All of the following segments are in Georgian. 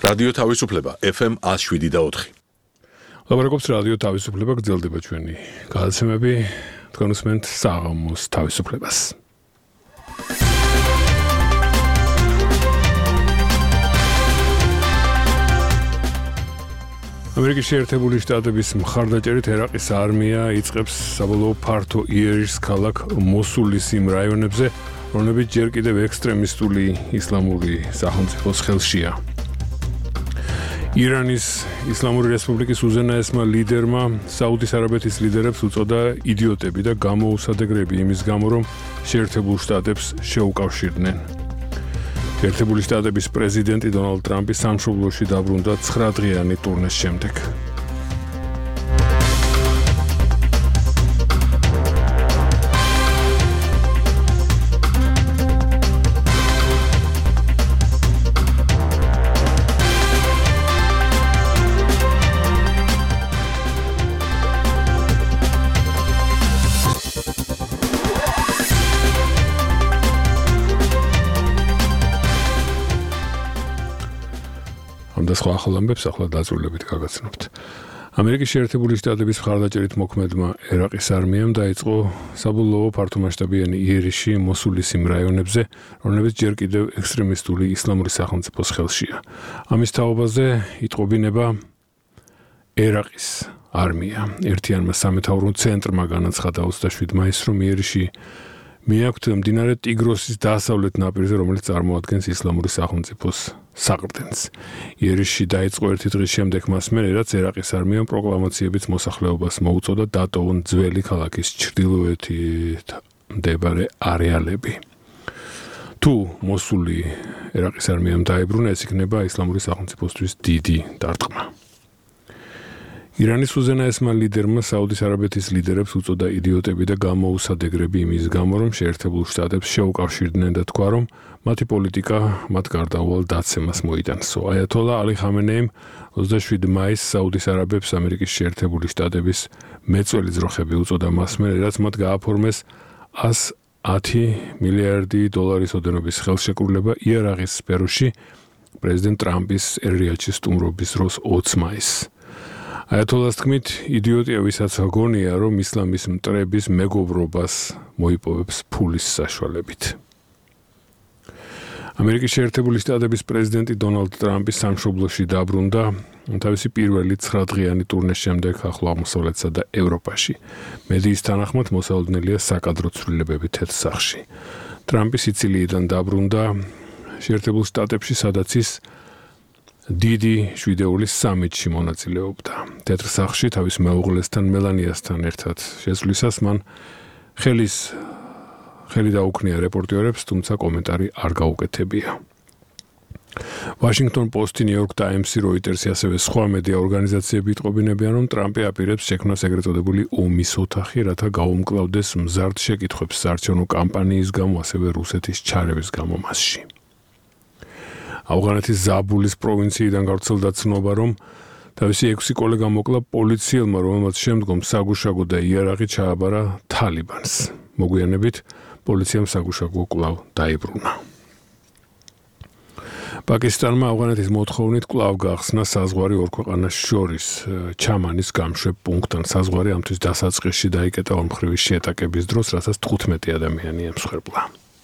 რადიო თავისუფლება FM 107.4. ლაბორატორიის რადიო თავისუფლება გრძელდება ჩვენი გადაცემები თქვენ უსმენთ საღამოს თავისუფლებას. ამერიკის შეერთებული შტატების მხარდაჭერით ერაყის არმია იწყებს საბოლოო ფართო იერიშს ქალაქ მოსულის იმ რაიონებზე, რომლებიც ჯერ კიდევ ექსტრემისტული ისლამური სახელმწიფოს ხელშია. ირანის ისლამური რესპუბლიკის უზენაესმა ლიდერმა საუდის არაბეთის ლიდერებს უწოდა იდიოტები და გამოუსადეგრები იმის გამო, რომ შეერთებულ შტატებს შეუკავშირდნენ. შეერთებული შტატების პრეზიდენტი დონალდ ტრამპი სამშობლოში დაბრუნდა 9 დღიანი ტურნეს შემდეგ. სხვა ახალამბებს ახლა დაწვრილებით გაგაცნობთ. ამერიკის შეერთებული შტატების მხარდაჭერით მოქმედმა ერაყის არმიამ დაიწყო საბოლოო ფართომასშტაბიანი იერიში მოსულის იმ რაიონებზე, რომლებიც ჯერ კიდევ ექსტრემისტული ისლამური სახელმწიფოს ხელშია. ამის თაობაზე იტყობინება ერაყის არმია. ერთიანმა სამეთაურო ცენტრმა განაცხადა 27 მაისს, რომ იერიში მიაქვთ მდინარე ტიგროსის დასავლეთ ნაპირზე, რომელიც წარმოადგენს ისლამური სახელმწიფოს საყრდენს. იერიში დაიწყო ერთი დღის შემდეგ მას მერე, რაც ერაყის არმიამ პროკლამაციებით მოსახლეობას მოუწოდა დატოვონ ძველი ქალაქის ჩრდილოეთით მდებარე არეალები. თუ მოსული ერაყის არმიამ დაებრუნა, ეს იქნება ისლამური სახელმწიფოსთვის დიდი დარტყმა. ირანის უზენაესმა ლიდერმა საუდის არაბეთის ლიდერებს უწოდა იდიოტები და გამოუსადეგრები იმის გამო, რომ შეერთებულ შტატებს შეუკავშირდნენ და თქვა, რომ მათი პოლიტიკა მათ გარდაუვალ დაცემას მოიტანსო. აიათოლა ალი ხამენეიმ 27 მაისს საუდის არაბებს ამერიკის შეერთებული შტატების მეწველი ძროხები უწოდა მას მერე, რაც მათ გააფორმეს 110 მილიარდი დოლარის ოდენობის ხელშეკრულება იარაღის სფეროში პრეზიდენტ ტრამპის ერიაჩის სტუმრობის დროს 20 მაისს. აიათოლას თქმით, იდიოტია ვისაც გონია, რომ ისლამის მტრების მეგობრობას მოიპოვებს ფულის საშუალებით. ამერიკის შეერთებული შტატების პრეზიდენტი დონალდ ტრამპი სამშობლოში დაბრუნდა თავისი პირველი 9 დღიანი ტურნეს შემდეგ ახლო აღმოსავლეთსა და ევროპაში. მედიის თანახმად მოსალოდნელია საკადრო ცვლილებები თეთრ სახლში. ტრამპი სიცილიიდან დაბრუნდა შეერთებულ შტატებში, სადაც ის დიდი შვიდეულის სამიტში მონაწილეობდა. თეთრ სახლში თავის მეუღლესთან მელანიასთან ერთად შესვლისას მან ხელი დაუქნია რეპორტერებს, თუმცა კომენტარი არ გაუკეთებია. Washington Post-ი, New York Times-ი, Reuters-ი, ასევე სხვა მედია ორგანიზაციები იტყობინებიან, რომ ტრამპი აპირებს შექმნას ეგრეთ წოდებული ომის ოთახი, რათა გაუმკლავდეს მზარდ შეკითხვებს საარჩევნო კამპანიის გამო, ასევე რუსეთის ჩარევის გამო მასში. ავღანეთის ზაბულის პროვინციიდან გავრცელდა ცნობა, რომ თავისი 6 კოლეგა მოკლა პოლიციელმა, რომელმაც შემდგომ საგუშაგო და იარაღი ჩააბარა თალიბანს. მოგვიანებით პოლიციამ საგუშაგო კვლავ დაიბრუნა. პაკისტანმა ავღანეთის მოთხოვნით კვლავ გახსნა საზღვარი ორ ქვეყანას შორის ჩამანის გამშვებ პუნქტთან. საზღვარი ამთვის დასაწყისში დაიკეტა ორმხრივი შეტაკების დროს, რასაც 15 ადამიანი ემსხვერპლა.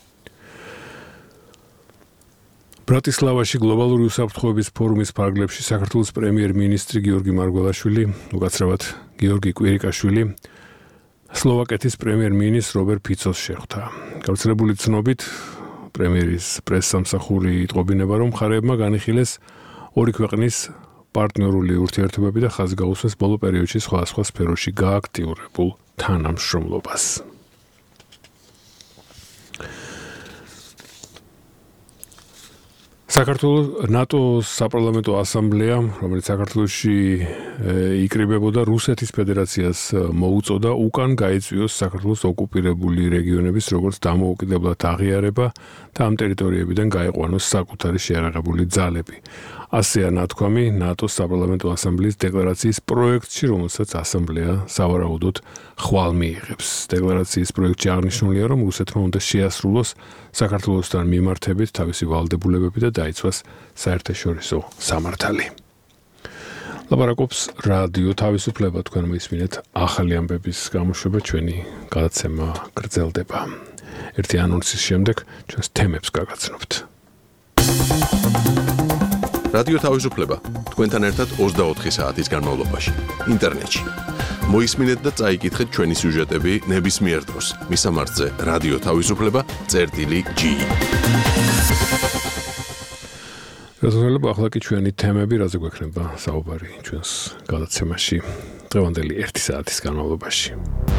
ბრატისლავაში გლობალური უსაფრთხოების ფორუმის ფარგლებში საქართველოს პრემიერ-მინისტრი გიორგი მარგველაშვილი, უკაცრავად გიორგი კვირიკაშვილი, სლოვაკეთის პრემიერ-მინისტრ რობერტ ფიცოს შეხვდა. გავრცელებული ცნობით, პრემიერის პრესსამსახური იტყობინება, რომ მხარეებმა განიხილეს ორი ქვეყნის პარტნიორული ურთიერთობები და ხაზი გაუსვეს ბოლო პერიოდში სხვადასხვა სფეროში გააქტიურებულ თანამშრომლობას. საქართველოს ნატოს საპარლამენტო ასამბლეა, რომელიც საქართველოში იკრიბებოდა რუსეთის ფედერაციას მოუწოდა უკან გაიწვიოს საქართველოს ოკუპირებული რეგიონების როგორც დამოუკიდებლად აღიარება და ამ ტერიტორიებიდან გაიყვანოს საკუთარი შეიარაღებული ძალები. ასეა ნათქვამი ნატოს საპარლამენტო ასამბლეის დეკლარაციის პროექტში, რომელსაც ასამბლეა სავარაუდოდ ხვალ მიიღებს. დეკლარაციის პროექტში აღნიშნულია, რომ რუსეთმა უნდა შეასრულოს საქართველოსთან მიმართებით თავისი ვალდებულებები და დაიცვას საერთაშორისო სამართალი. ლაპარაკობს რადიო თავისუფლება, თქვენ მოისმინეთ ახალი ამბების გამოშვება, ჩვენი გადაცემა გრძელდება. ერთი ანონსის შემდეგ ჩვენს თემებს გაგაცნობთ. რადიო თავისუფლება თქვენთან ერთად 24 საათის განმავლობაში ინტერნეტში. მოისმინეთ და წაიკითხეთ ჩვენი სიუჟეტები ნებისმიერ დროს. მისამართზე რადიო თავისუფლება.ge. რაზმელება ახლა კი ჩვენი თემები, რაზე გვექნება საუბარი ჩვენს გადაცემაში დღევანდელი 1 საათის განმავლობაში.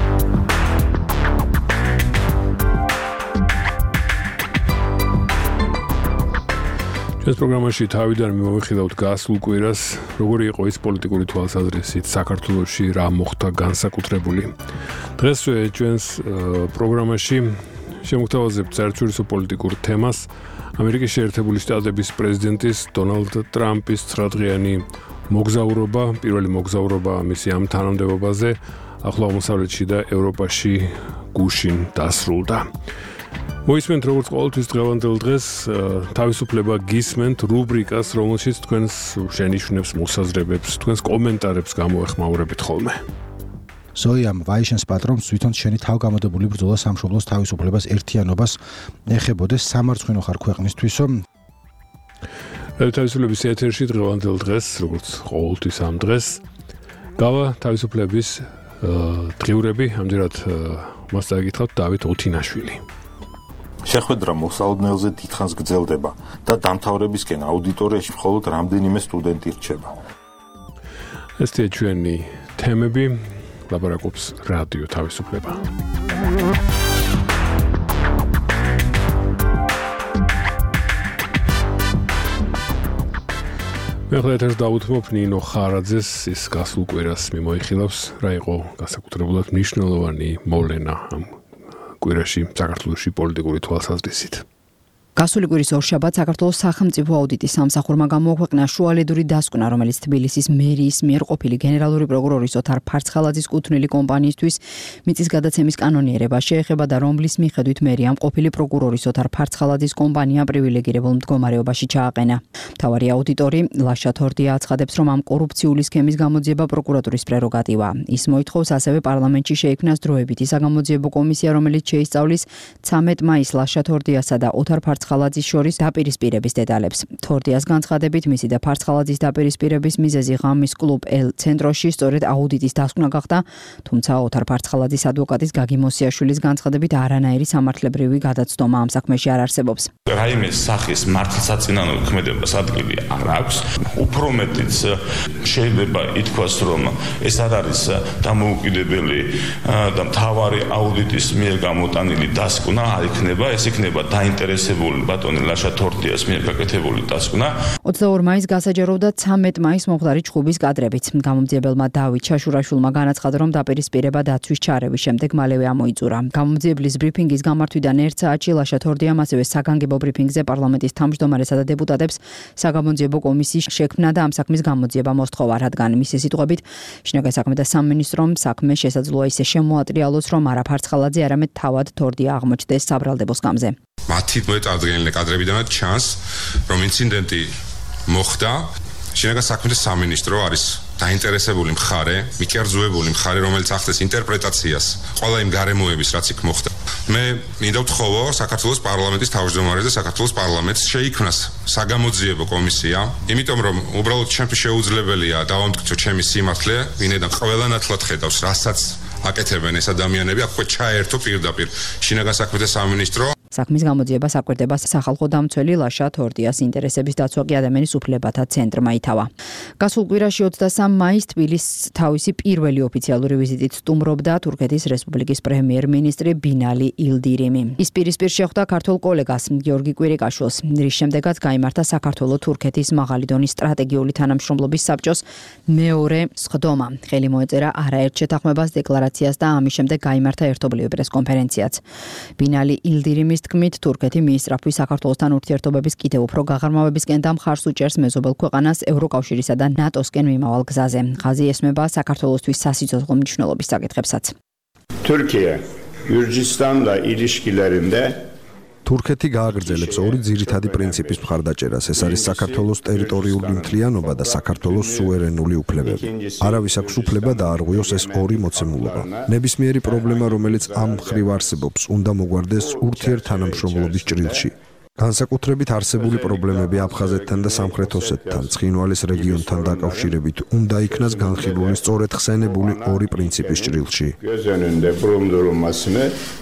ჩვენს პროგრამაში თავიდან მივიხილავთ გასულ კვირას, როგორი იყო ის პოლიტიკური თვალსაზრისით საქართველოში რა მოხდა განსაკუთრებული. დღესვე ჩვენს პროგრამაში შემოგთავაზებთ საერთაშორისო პოლიტიკურ თემას, ამერიკის შეერთებული შტატების პრეზიდენტის დონალდ ტრამპის 9-დღიანი მოგზაურობა, პირველი მოგზაურობა მისი ამ თანამდებობაზე ახლო აღმოსავლეთში და ევროპაში გუშინ დასრულდა. მოისმენთ როგორც ყოველთვის დღევანდელ დღეს თავისუფლება გისმენთ რუბრიკას, რომელშიც თქვენს შენიშვნებს, მოსაზრებებს, თქვენს კომენტარებს გამოეხმაურებით ხოლმე. ზოიამ ვაიშენს პატრონს თვითონ შენი თავგამოდებული ბრძოლა სამშობლოს თავისუფლებას ერთიანობას ეხებოდეს სამარცხვინო ხარ ქვეყნისთვისო. თავისუფლების ეთერში დღევანდელ დღეს, როგორც ყოველთვის ამ დღეს, გავა თავისუფლების დღიურები, ამჯერად მას წაიკითხავთ დავით ოთინაშვილი. შეხვედრა მოსალოდნელზე დიდხანს გრძელდება და დამთავრებისკენ აუდიტორიაში მხოლოდ რამდენიმე სტუდენტი რჩება. ესეა ჩვენი თემები, ლაპარაკობს რადიო თავისუფლება. მე ახლა ეთერს დავუთმობ ნინო ხარაძეს, ის გასულ კვირას მიმოიხილავს, რა იყო განსაკუთრებულად მნიშვნელოვანი მოვლენა ამ კვირაში საქართველოში პოლიტიკური თვალსაზრისით. გასული კვირის ორშაბათს საქართველოს სახელმწიფო აუდიტის სამსახურმა გამოაქვეყნა შუალედური დასკვნა, რომელიც თბილისის მერიის მიერ ყოფილი გენერალური პროკურორის ოთარ ფარცხალაძის კუთვნილი კომპანიისთვის მიწის გადაცემის კანონიერება შეეხება და რომლის მიხედვით მერიამ ყოფილი პროკურორის ოთარ ფარცხალაძის კომპანია პრივილეგირებულ მდგომარეობაში ჩააყენა. მთავარი აუდიტორი ლაშა თორდია აცხადებს, რომ ამ კორუფციული სქემის გამოძიება პროკურატურის პრეროგატივაა. ის მოითხოვს ასევე პარლამენტში შეიქმნას დროებითი საგამოძიებო კომისია, რომელიც შეისწავლის 13 მაისს ლაშა თორდიასა და ოთარ ფარცხალაძის შორის დაპირისპირების დეტალებს. თორდიას განცხადებით, მისი და ფარცხალაძის დაპირისპირების მიზეზი ღამის კლუბ ელ ცენტროში სწორედ აუდიტის დასკვნა გახდა, თუმცა ოთარ ფარცხალაძის ადვოკატის გაგი მოსიაშვილის განცხადებით არანაირი სამართლებრივი გადაცდომა ამ საქმეში არ არსებობს. რაიმე სახის მართლსაწინააღმდეგო ქმედებას ადგილი არ აქვს. უფრო მეტიც შეიძლება ითქვას, რომ ეს არ არის დამოუკიდებელი და მთავარი აუდიტის მიერ გამოტანილი დასკვნა არ იქნება, ეს იქნება დაინტერესებული ბატონი ლაშა თორდიას მიერ გაკეთებული დასკვნა. 22 მაისს გასაჯაროვდა 13 მაისს მომხდარი ჩხუბის კადრებით. გამომძიებელმა დავით ჩაშურაშვილმა განაცხადა, რომ დაპირისპირება დაცვის ჩარევის შემდეგ მალევე ამოიწურა. გამომძიებლის ბრიფინგის გამართვიდან 1 საათში ლაშა თორდიამ ასევე საგანგებო ბრიფინგზე პარლამენტის თავმჯდომარესა და დეპუტატებს საგამოძიებო კომისიის შექმნა და ამ საქმის გამოძიება მოსთხოვა, რადგან მისი სიტყვებით შინაგან საქმეთა სამინისტრომ საქმე შესაძლოა ისე შემოატრიალოს, რომ არა ფარცხალაძე, არამედ თავად თორდია აღმოჩნდეს საბრალდებო სკამზე. მათი მოწარდგენილი კადრებიდანაც ჩანს, რომ ინციდენტი მოხდა. შინაგან საქმეთა სამინისტრო არის დაინტერესებული მხარე, მიკერძოებული მხარე, რომელიც ახდენს ინტერპრეტაციას ყველა იმ გარემოების, რაც იქ მოხდა. მე მინდა ვთხოვო საქართველოს პარლამენტის თავმჯდომარეს და საქართველოს პარლამენტს შეიქმნას საგამოძიებო კომისია, იმიტომ რომ უბრალოდ ჩემთვის შეუძლებელია დავამტკიცო ჩემი სიმართლე, ვინაიდან ყველა ნათლად ხედავს, რასაც აკეთებენ ეს ადამიანები, აქ ჩაერთო პირდაპირ შინაგან საქმეთა სამინისტრო. საქმის გამოძიებას აკვირდება სახალხო დამცველი ლაშა თორდიას ინტერესების დაცვა კი ადამიანის უფლებათა ცენტრმა ითავა. გასულ კვირაში 23 მაისს თბილისს თავისი პირველი ოფიციალური ვიზიტით სტუმრობდა თურქეთის რესპუბლიკის პრემიერ-მინისტრი ბინალი ილდირიმი. ის პირისპირ შეხვდა ქართულ კოლეგას გიორგი კვირიკაშვილს, რის შემდეგაც გაიმართა საქართველო-თურქეთის მაღალი დონის სტრატეგიული თანამშრომლობის საბჭოს მეორე სხდომა. ხელი მოეწერა არაერთ შეთანხმებას, დეკლარაციას და ამის შემდეგ გაიმართა ერთობლივი პრესკონფერენციაც. ბინალი ილდირიმის თქმით, თურქეთი მის სწრაფი საქართველოსთან ურთიერთობების კიდევ უფრო გაღრმავებისკენ და მხარს უჭერს მეზობელ ქვეყანას ევროკავშირისა და ნატოსკენ მიმავალ გზაზე. ხაზი ესმება საქართველოსთვის სასიცოცხლო მნიშვნელობის საკითხებსაც. Türkiye, Gürcistan'la ilişkilerinde თურქეთი გააგრძელებს ორი ძირითადი პრინციპის მხარდაჭერას. ეს არის საქართველოს ტერიტორიული მთლიანობა და საქართველოს სუვერენული უფლებები. არავის აქვს უფლება დაარღვიოს ეს ორი მოცემულობა. ნებისმიერი პრობლემა, რომელიც ამ მხრივ არსებობს, უნდა მოგვარდეს ურთიერთთანამშრომლობის ჭრილში. განსაკუთრებით არსებული პრობლემები აფხაზეთთან და სამხრეთ ოსეთთან, ცხინვალის რეგიონთან დაკავშირებით უნდა იქნას განხილული სწორედ ხსენებული ორი პრინციპის ჭრილში. göz önünde bulundurulmasını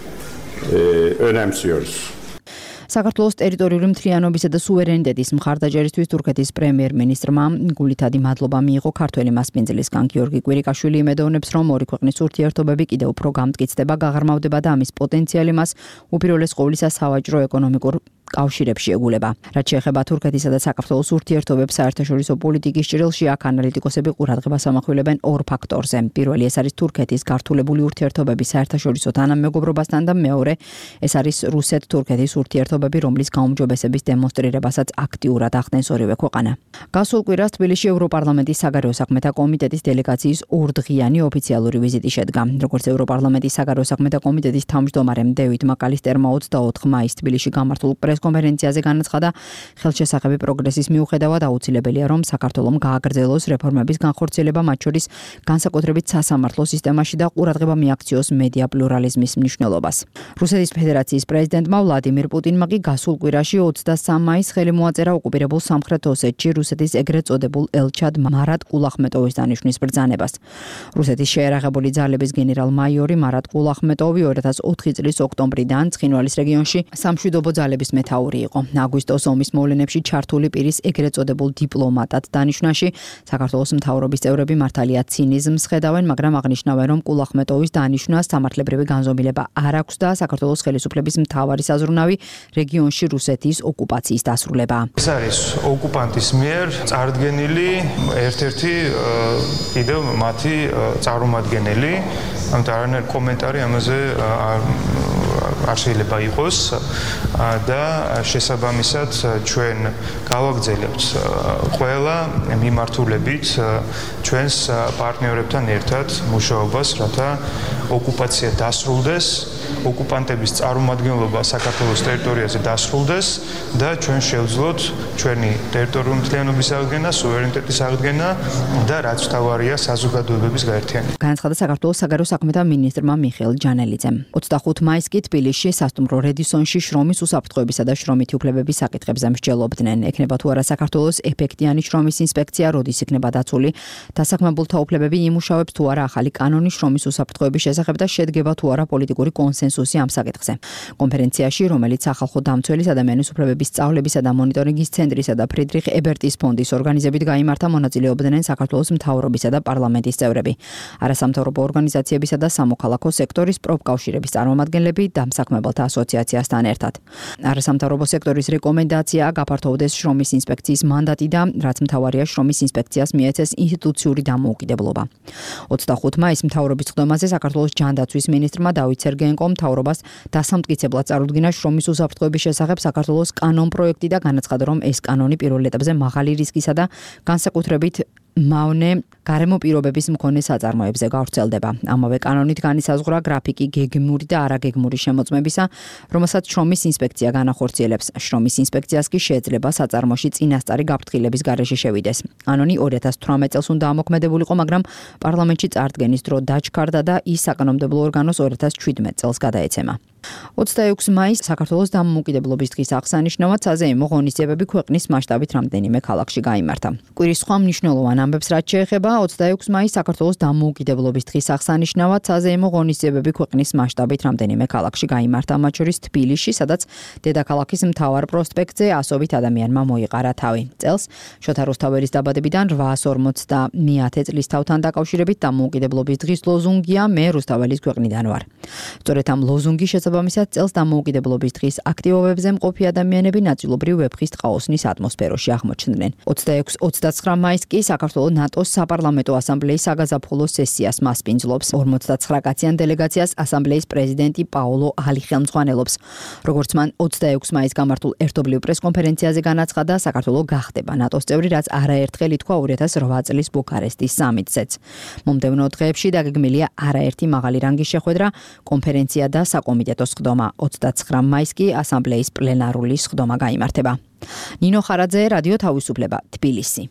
önemsiyoruz. საქართველოს ტერიტორიული მთლიანობისა და სუვერენიტეტის მხარდაჭერისთვის თურქეთის პრემიერ-მინისტრმა გულითადი მადლობა მიიღო ქართველი მასპინძლისგან. გიორგი კვირიკაშვილი იმედოვნებს, რომ ორი ქვეყნის ურთიერთობები კიდევ უფრო გამტკიცდება, გაღრმავდება და ამის პოტენციალი მას უპირველეს ყოვლისა სავაჭრო ეკონომიკურ კავშირებში ეგულება. რაც შეეხება თურქეთისა და საქართველოს ურთიერთობებს საერთაშორისო პოლიტიკის ჭრილში, აქ ანალიტიკოსები ყურადღებას ამახვილებენ ორ ფაქტორზე. პირველი ეს არის თურქეთის გართულებული ურთიერთობები საერთაშორისო თანამეგობრობასთან და მეორე ეს არის რუსეთ-თურქეთის ურთიერთობები, რომლის გაუმჯობესების დემონსტრირებასაც აქტიურად ახდენს ორივე ქვეყანა. გასულ კვირას თბილისში ევროპარლამენტის საგარეო საქმეთა კომიტეტის დელეგაციის ორდღიანი ოფიციალური ვიზიტი შედგა. როგორც ევროპარლამენტის საგარეო საქმეთა კომიტეტის თავმჯდომარემ დევიდ მაკალისტერმა 24 მაისს თბილისში გამართულ კონფერენციაზე განაცხადა, ხელშესახები პროგრესის მიუხედავად აუცილებელია, რომ საქართველოს გააგრძელოს რეფორმების განხორციელება, მათ შორის განსაკუთრებით სასამართლო სისტემაში და ყურადღება მიაქციოს მედია პლურალიზმის მნიშვნელობას. რუსეთის ფედერაციის პრეზიდენტმა ვლადიმირ პუტინმა კი გასულ კვირაში 23 მაისს ხელი მოაწერა ოკუპირებულ სამხრეთ ოსეთში რუსეთის ეგრეთ წოდებულ ელჩად მარატ კულახმეტოვის დანიშვნის ბრძანებას. რუსეთის შეერაღებული ძალების გენერალ-მაიორი მარატ კულახმეტოვი 2004 წლის ოქტომბრიდან ცხინვალის რეგიონში სამშვიდობო ძალების მეთაური იყო. აგვისტოს ომის მოვლენებში ჩართული პირის ეგრეთ წოდებულ დიპლომატად დანიშვნაში საქართველოს მთავრობის წევრები მართალია ცინიზმს ხედავენ, მაგრამ აღნიშნავენ, რომ კულახმეტოვის დანიშვნას სამართლებრივი განზომილება არ აქვს და საქართველოს ხელისუფლების მთავარი საზრუნავი რეგიონში რუსეთის ოკუპაციის დასრულება. ეს არის ოკუპანტის მიერ წარდგენილი ერთ-ერთი კიდევ მათი წარმომადგენელი, ამიტომ არანაირი კომენტარი ამაზე არ შეიძლება იყოს და შესაბამისად ჩვენ გავაგრძელებთ ყველა მიმართულებით ჩვენს პარტნიორებთან ერთად მუშაობას, რათა ოკუპაცია დასრულდეს, ოკუპანტების წარმომადგენლობა საქართველოს ტერიტორიაზე დასრულდეს და ჩვენ შევძლოთ ჩვენი ტერიტორიული მთლიანობის აღდგენა, სუვერენიტეტის აღდგენა და რაც მთავარია საზოგადოებების გაერთიანება. განაცხადა საქართველოს საგარეო საქმეთა მინისტრმა მიხეილ ჯანელიძემ. 25 მაისს კი თბილისში სასტუმრო რედისონში შრომის უსაფრთხოებისა და შრომითი უფლებების საკითხებზე მსჯელობდნენ. ექნება თუ არა საქართველოს ეფექტიანი შრომის ინსპექცია, როდის იქნება დაცული, დასაქმებულთა უფლებები იმუშავებს თუ არა ახალი კანონი შრომის უსაფრთხოების შესახებ და შედგება თუ არა პოლიტიკური კონსენსუსი ამ საკითხზე. კონფერენციაში, რომელიც სახალხო დამცველის ადამიანის უფლებების სწავლებისა და მონიტორინგის ცენტრისა და ფრიდრიხ ებერტის ფონდის ორგანიზებით გაიმართა, მონაწილეობდნენ საქართველოს მთავრობისა და პარლამენტის წევრები, არასამთავრობო ორგანიზაციებისა და სამოქალაქო სექტორის პროფკავშირების წარმომადგენლები და მსაქმებელთა ასოციაციასთან ერთად. არასამთავრობო სექტორის რეკომენდაციაა გაფართოვდეს შრომის ინსპექციის მანდატი და რაც მთავარია შრომის ინსპექციას მიეცეს ინსტიტუციური დამოუკიდებლობა. 25 მაისს მთავრობის ხდომაზე საქართველოს ჯანდაცვის მინისტრმა დავით სერგეენკომ მთავრობას დასამტკიცებლად წარუდგინა შრომის უსაფრთხოების შესახებ საქართველოს კანონ პროექტი და განაცხადა, რომ ეს კანონი პირველ ეტაპზე მაღალი რისკისა და განსაკუთრებით მავნე გარემო პირობების მქონე საწარმოებზე გავრცელდება. ამავე კანონით განისაზღვრა გრაფიკი გეგმური და არაგეგმური შემოწმებისა, რომელსაც შრომის ინსპექცია განახორციელებს. შრომის ინსპექციას კი შეიძლება საწარმოში წინასწარი გაფრთხილების გარეშე შევიდეს. კანონი 2018 წელს უნდა ამოქმედებულიყო, მაგრამ პარლამენტში წარდგენის დრო დაჩქარდა და ის საკანონმდებლო ორგანოს 2017 წელს გადაეცემა. 26 მაისს საქართველოს დამოუკიდებლობის დღის აღსანიშნავად საზეიმო ღონისძიებები ქვეყნის მასშტაბით რამდენიმე ქალაქში გაიმართა. კვირის სხვა მნიშვნელოვან ამბებს რაც შეეხება 26 მაისს საქართველოს დამოუკიდებლობის დღის აღსანიშნავად საზეიმო ღონისძიებები ქვეყნის მასშტაბით რამდენიმე ქალაქში გაიმართა, მათ შორის თბილისში, სადაც დედაქალაქის მთავარ პროსპექტზე ასობით ადამიანმა მოიყარა თავი. წელს შოთა რუსთაველის დაბადებიდან 850 წლისთავთან დაკავშირებით დამოუკიდებლობის დღის ლოზუნგია მე რუსთაველის ქვეყნიდან ვარ. სწორედ ამ ლოზუნგის შესაბამისად შესაბამისად წელს დამოუკიდებლობის დღის აქტივობებზე მყოფი ადამიანები ნაწილობრივ ვეფხის ტყაოსნის ატმოსფეროში აღმოჩნდნენ. 26-29 მაისს კი საქართველოს ნატოს საპარლამენტო ასამბლეის საგაზაფხულო სესიას მასპინძლობს. 59 კაციან დელეგაციას ასამბლეის პრეზიდენტი პაოლო ალი ხელმძღვანელობს. როგორც მან 26 მაისს გამართულ ერთობლივ პრესკონფერენციაზე განაცხადა, საქართველოს გახდება ნატოს წევრი, რაც არაერთხელ ითქვა 2008 წლის ბუქარესტის სამიტზეც. მომდევნო დღეებში დაგეგმილია არაერთი მაღალი რანგის შეხვედრა, კონფერენცია და საკომიტეტო სხდომა. 29 მაისს კი ასამბლეის პლენარული სხდომა გაიმართება. ნინო ხარაძე, რადიო თავისუფლება, თბილისი.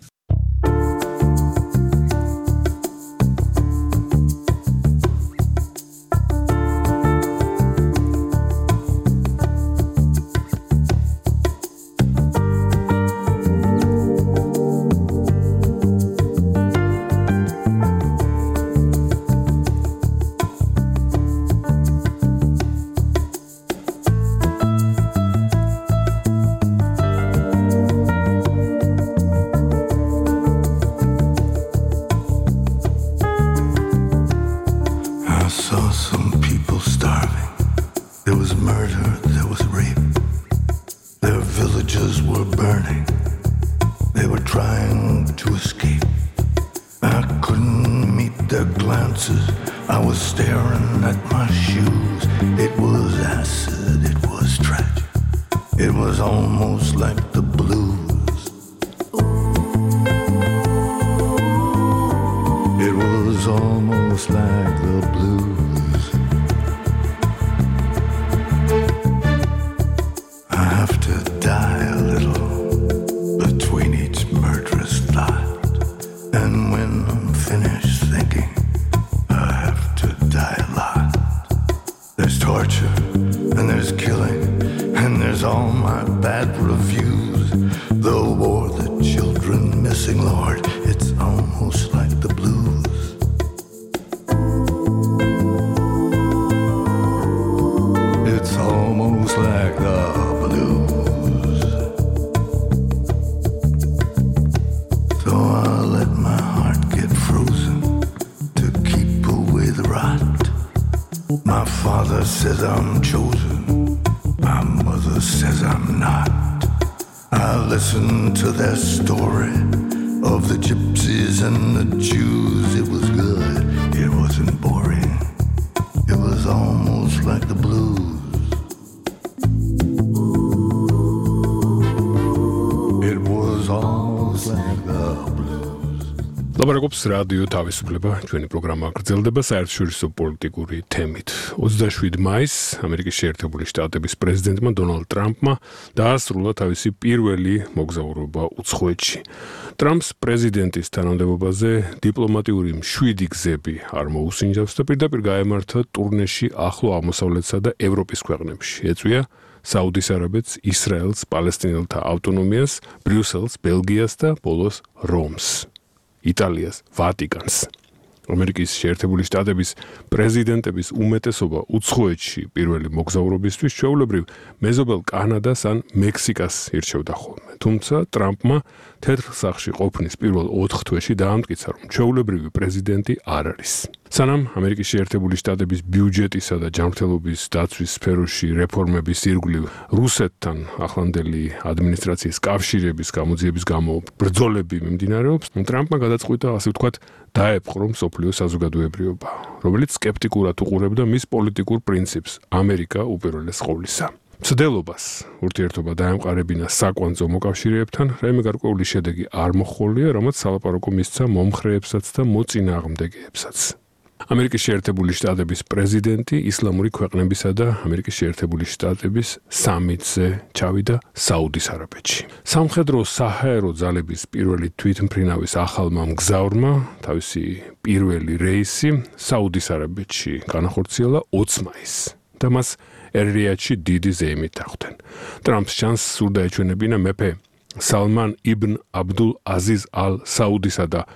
ლაპარაკობს რადიო თავისუფლება, ჩვენი პროგრამა გრძელდება საერთაშორისო პოლიტიკური თემით. 27 მაისს ამერიკის შეერთებული შტატების პრეზიდენტმა დონალდ ტრამპმა დაასრულა თავისი პირველი მოგზაურობა უცხოეთში. ტრამპს პრეზიდენტის თანამდებობაზე დიპლომატიური მშვიდი გზები არ მოუსინჯავს და პირდაპირ გაემართა ტურნეში ახლო აღმოსავლეთსა და ევროპის ქვეყნებში. ეწვია საუდის არაბეთს, ისრაელს, პალესტინელთა ავტონომიას, ბრიუსელს, ბელგიას და ბოლოს რომს. იტალიას, ვატიკანს. ამერიკის შეერთებული შტატების პრეზიდენტების უმეტესობა უცხოეთში პირველი მოგზაურობისთვის ჩვეულებრივ მეზობელ კანადას ან მექსიკას ირჩევდა ხოლმე. თუმცა ტრამპმა თეთრ სახლში ყოფნის პირველ 4 თვეში დაამტკიცა, რომ ჩვეულებრივი პრეზიდენტი არ არის. სანამ ამერიკის შეერთებული შტატების ბიუჯეტისა და ჯანმრთელობის დაცვის სფეროში რეფორმების ირგვლივ რუსეთთან ახლანდელი ადმინისტრაციის კავშირების გამოძიების გამო ბრძოლები მიმდინარეობს, ტრამპმა გადაწყვიტა, ასე ვთქვათ, დაეპყრო მსოფლიო საზოგადოებრიობა, რომელიც სკეპტიკურად უყურებდა მის პოლიტიკურ პრინციპს ამერიკა უპირველეს ყოვლისა. ცდელობას ურთიერთობა დაემყარებინა საკვანძო მოკავშირეებთან, რაიმე გარკვეული შედეგი არ მოჰყოლია, რამაც სალაპარაკო მისცა მომხრეებსაც და მოწინააღმდეგეებსაც. ამერიკის შეერთებული შტატების პრეზიდენტი ისლამური ქვეყნებისა და ამერიკის შეერთებული შტატების სამიტზე ჩავიდა საუდის არაბეთში. სამხედრო საჰაერო ძალების პირველი თვითმფრინავის ახალმა მგზავრმა თავისი პირველი რეისი საუდის არაბეთში განახორციელა 20 მაისს და მას ერ-რიადში დიდი ზეიმით ახვდნენ. ტრამპს ჩანს სურდა ეჩვენებინა მეფე სალმან იბნ აბდულ აზიზ ალ საუდისა და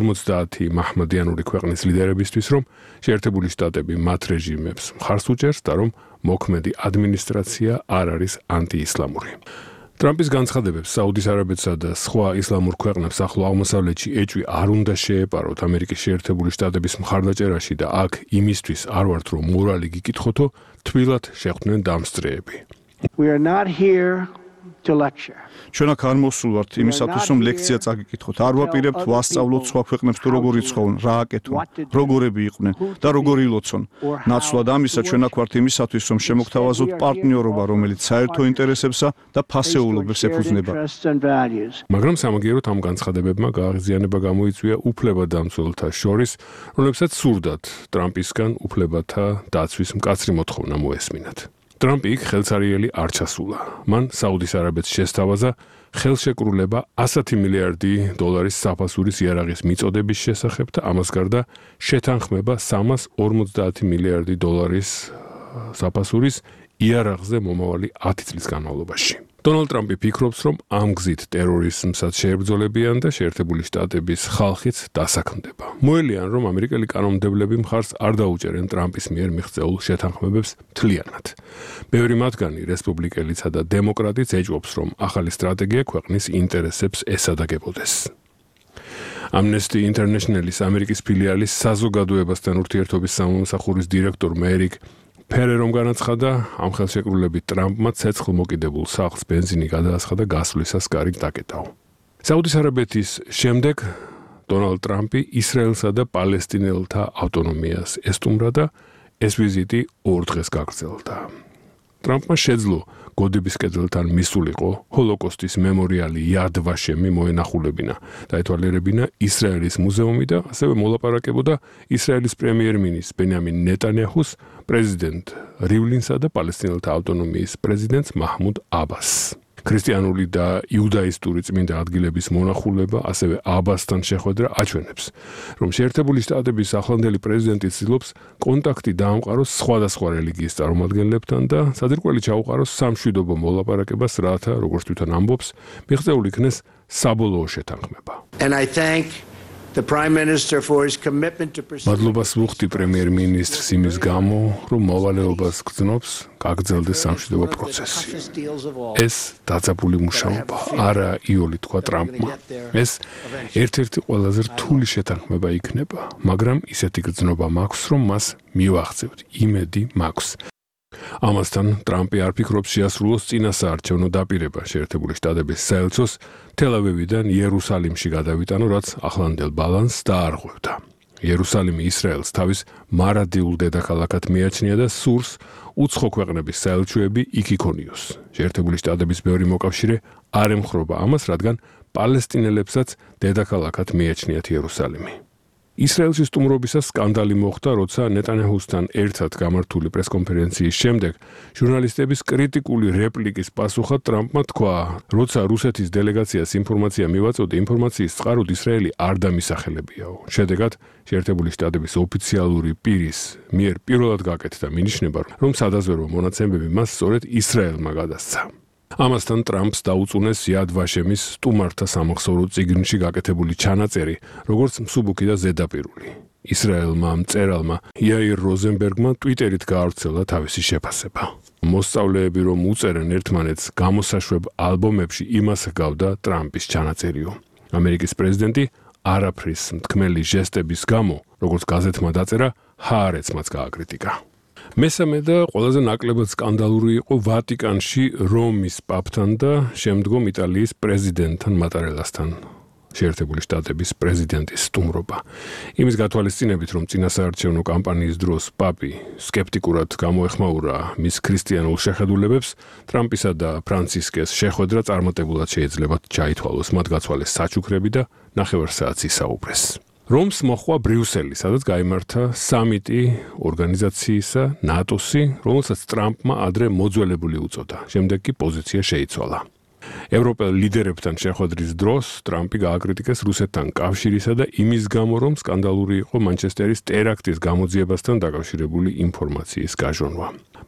50 მაჰმადიანური ქვეყნის ლიდერებისთვის, რომ შეერთებული შტატები მათ რეჟიმებს მხარს უჭერს და რომ მოქმედი ადმინისტრაცია არ არის ანტიისლამური. ტრამპის განცხადებებს საუდის არაბეთსა და სხვა ისლამურ ქვეყნებს ახლო აღმოსავლეთში ეჭვი არ უნდა შეეპაროთ ამერიკის შეერთებული შტატების მხარდაჭერაში და აქ იმისთვის არ ვართ რომ მორალი გიკითხოთო, თბილად შეხვდნენ დამსწრეები. We are not here to lecture. ჩვენ აქ არ მოსულვართ იმისათვის, რომ ლექცია წაგიკითხოთ. არ ვაპირებთ ვასწავლოთ სხვა ქვეყნებს თუ როგორ იცხოვენ, რა აკეთონ, როგორები იყვნენ და როგორ ილოცონ. ნაცვლად ამისა ჩვენ აქ ვართ იმისათვის, რომ შემოგთავაზოთ პარტნიორობა, რომელიც საერთო ინტერესებსა და ფასეულობებს ეფუძნება. მაგრამ სამაგიეროდ ამ განცხადებებმა გააღიზიანება გამოიწვია უფლებადამცველთა შორის, რომლებსაც სურდათ ტრამპისგან უფლებათა დაცვის მკაცრი მოთხოვნა მოესმინათ. ტრამპი იქ ხელსარიელი არ ჩასულა. მან საუდის არაბეთს შესთავაზა ხელშეკრულება 100 მილიარდი დოლარის საფასურის იარაღის მიწოდების შესახებ და ამას გარდა შეთანხმება 350 მილიარდი დოლარის საფასურის იარაღზე მომავალი 10 წლის განმავლობაში. დონალდ ტრამპი ფიქრობს, რომ ამ გზით ტერორიზმსაც შეებრძოლებიან და შეერთებული შტატების ხალხიც დასაქმდება. მოელიან, რომ ამერიკელი კანონმდებლები მხარს არ დაუჭერენ ტრამპის მიერ მიღწეულ შეთანხმებებს მთლიანად. ბევრი მათგანი, რესპუბლიკელისა და დემოკრატიც ეჭვობს, რომ ახალი სტრატეგია ქვეყნის ინტერესებს ესადაგებოდეს. Amnesty International-ის ამერიკის ფილიალის საზოგადოებასთან ურთიერთობის სამსახურის დირექტორ მერიკ ფერერომ განაცხადა, ამ ხელშეკრულებით ტრამპმა ცეცხლ მოკიდებულ სახლს ბენზინი გადაასხადა გასვლისას გარიგ დაკეტაო. საუდის არაბეთის შემდეგ დონალდ ტრამპი ისრაელსა და პალესტინელთა ავტონომიას ესტუმრა და ეს ვიზიტი 2 დღეს გაგრძელდა. ტრამპმა შეძლო გოდების კედელთან მისულიყო ჰოლოკოსტის მემორიალი იად ვაშემი მოენახულებინა და ეთვალიერებინა ისრაელის მუზეუმი და ასევე მოლაპარაკებოდა ისრაელის პრემიერ-მინისტრ ბენიამინ ნეტანიაჰუს პრეზიდენტ რივლინსა და პალესტინელთა ავტონომიის პრეზიდენტს მაჰმუდ აბასს. ქრისტიანული და იუდაისტური წმინდა ადგილების მონახულება, ასევე აბასთან შეხვედრა აჩვენებს, რომ შეერთებული შტატების ახლანდელი პრეზიდენტი ცდილობს კონტაქტი დაამყაროს სხვადასხვა რელიგიის წარმომადგენლებთან და საძირკველი ჩაუყაროს სამშვიდობო მოლაპარაკებას, რათა, როგორც თვითონ ამბობს, მიღწეული იქნეს საბოლოო შეთანხმება. მადლობას ვუხდი პრემიერ-მინისტრს იმის გამო, რომ მოვალეობას გრძნობს გაგრძელდეს სამშვიდობო პროცესი. ეს დაძაბული მუშაობა, არა იოლი თქვა ტრამპმა. ეს ერთ-ერთი ყველაზე რთული შეთანხმება იქნება, მაგრამ ისეთი გრძნობა მაქვს, რომ მას მივახცევთ. იმედი მაქვს. ამასთან ტრამპი არ ფიქრობს შეასრულოს წინასაარჩევნო დაპირება შეერთებული შტატების საელჩოს თელ-ავივიდან იერუსალიმში გადავიტანო, რაც ახლანდელ ბალანსს დაარღვევდა. იერუსალიმი ისრაელს თავის მარადიულ დედაქალაქად მიაჩნია და სურს უცხო ქვეყნების საელჩოები იქ იქონიოს. შეერთებული შტატების ბევრი მოკავშირე არ ემხრობა ამას, რადგან პალესტინელებსაც დედაქალაქად მიაჩნიათ იერუსალიმი. ისრაელში სტუმრობისას სკანდალი მოხდა, როცა ნეტანიაჰუსთან ერთად გამართული პრესკონფერენციის შემდეგ ჟურნალისტების კრიტიკული რეპლიკის პასუხად ტრამპმა თქვა, როცა რუსეთის დელეგაციას ინფორმაცია მივაწოდე, ინფორმაციის წყაროდ ისრაელი არ დამისახელებიაო. შედეგად შეერთებული შტატების ოფიციალური პირის მიერ პირველად გაკეთდა მინიშნება, რომ სადაზვერვო მონაცემები მას სწორედ ისრაელმა გადასცა. ამასთან ტრამპს დაუწუნეს იად ვაშემის სტუმართა სამახსოვრო წიგნში გაკეთებული ჩანაწერი, როგორც მსუბუქი და ზედაპირული. ისრაელმა მწერალმა იაირ როზენბერგმა ტვიტერით გაავრცელა თავისი შეფასება. მოსწავლეები რომ უწერენ ერთმანეთს გამოსაშვებ ალბომებში, იმას ჰგავდა ტრამპის ჩანაწერიო. ამერიკის პრეზიდენტი არაფრის მთქმელი ჟესტების გამო, როგორც გაზეთმა დაწერა, ჰაარეცმაც გააკრიტიკა. მესამე და ყველაზე ნაკლებად სკანდალური იყო ვატიკანში რომის პაპთან და შემდგომ იტალიის პრეზიდენტთან მატარელასთან შეერთებული შტატების პრეზიდენტის სტუმრობა. იმის გათვალისწინებით, რომ წინასაარჩევნო კამპანიის დროს პაპი სკეპტიკურად გამოეხმაურა მის ქრისტიანულ შეხედულებებს, ტრამპისა და ფრანცისკეს შეხვედრა წარმატებულად შეიძლება ჩაითვალოს, მათ გაცვალეს საჩუქრები და ნახევარსაათს ისაუბრეს. რომს მოხვა ბრიუსელი, სადაც გაიმართა სამიტი ორგანიზაციისა ნატოსი, რომელსაც ტრამპმა ადრე მოძველებული უწოდა. შემდეგ კი პოზიცია შეიცვალა. ევროპელ ლიდერებთან შეხვედრის დროს ტრამპი გააკრიტიკეს რუსეთთან კავშირისა და იმის გამო, რომ სკანდალური იყო მანჩესტერის ტერაქტის გამოძიებასთან დაკავშირებული ინფორმაციის გაჟონვა.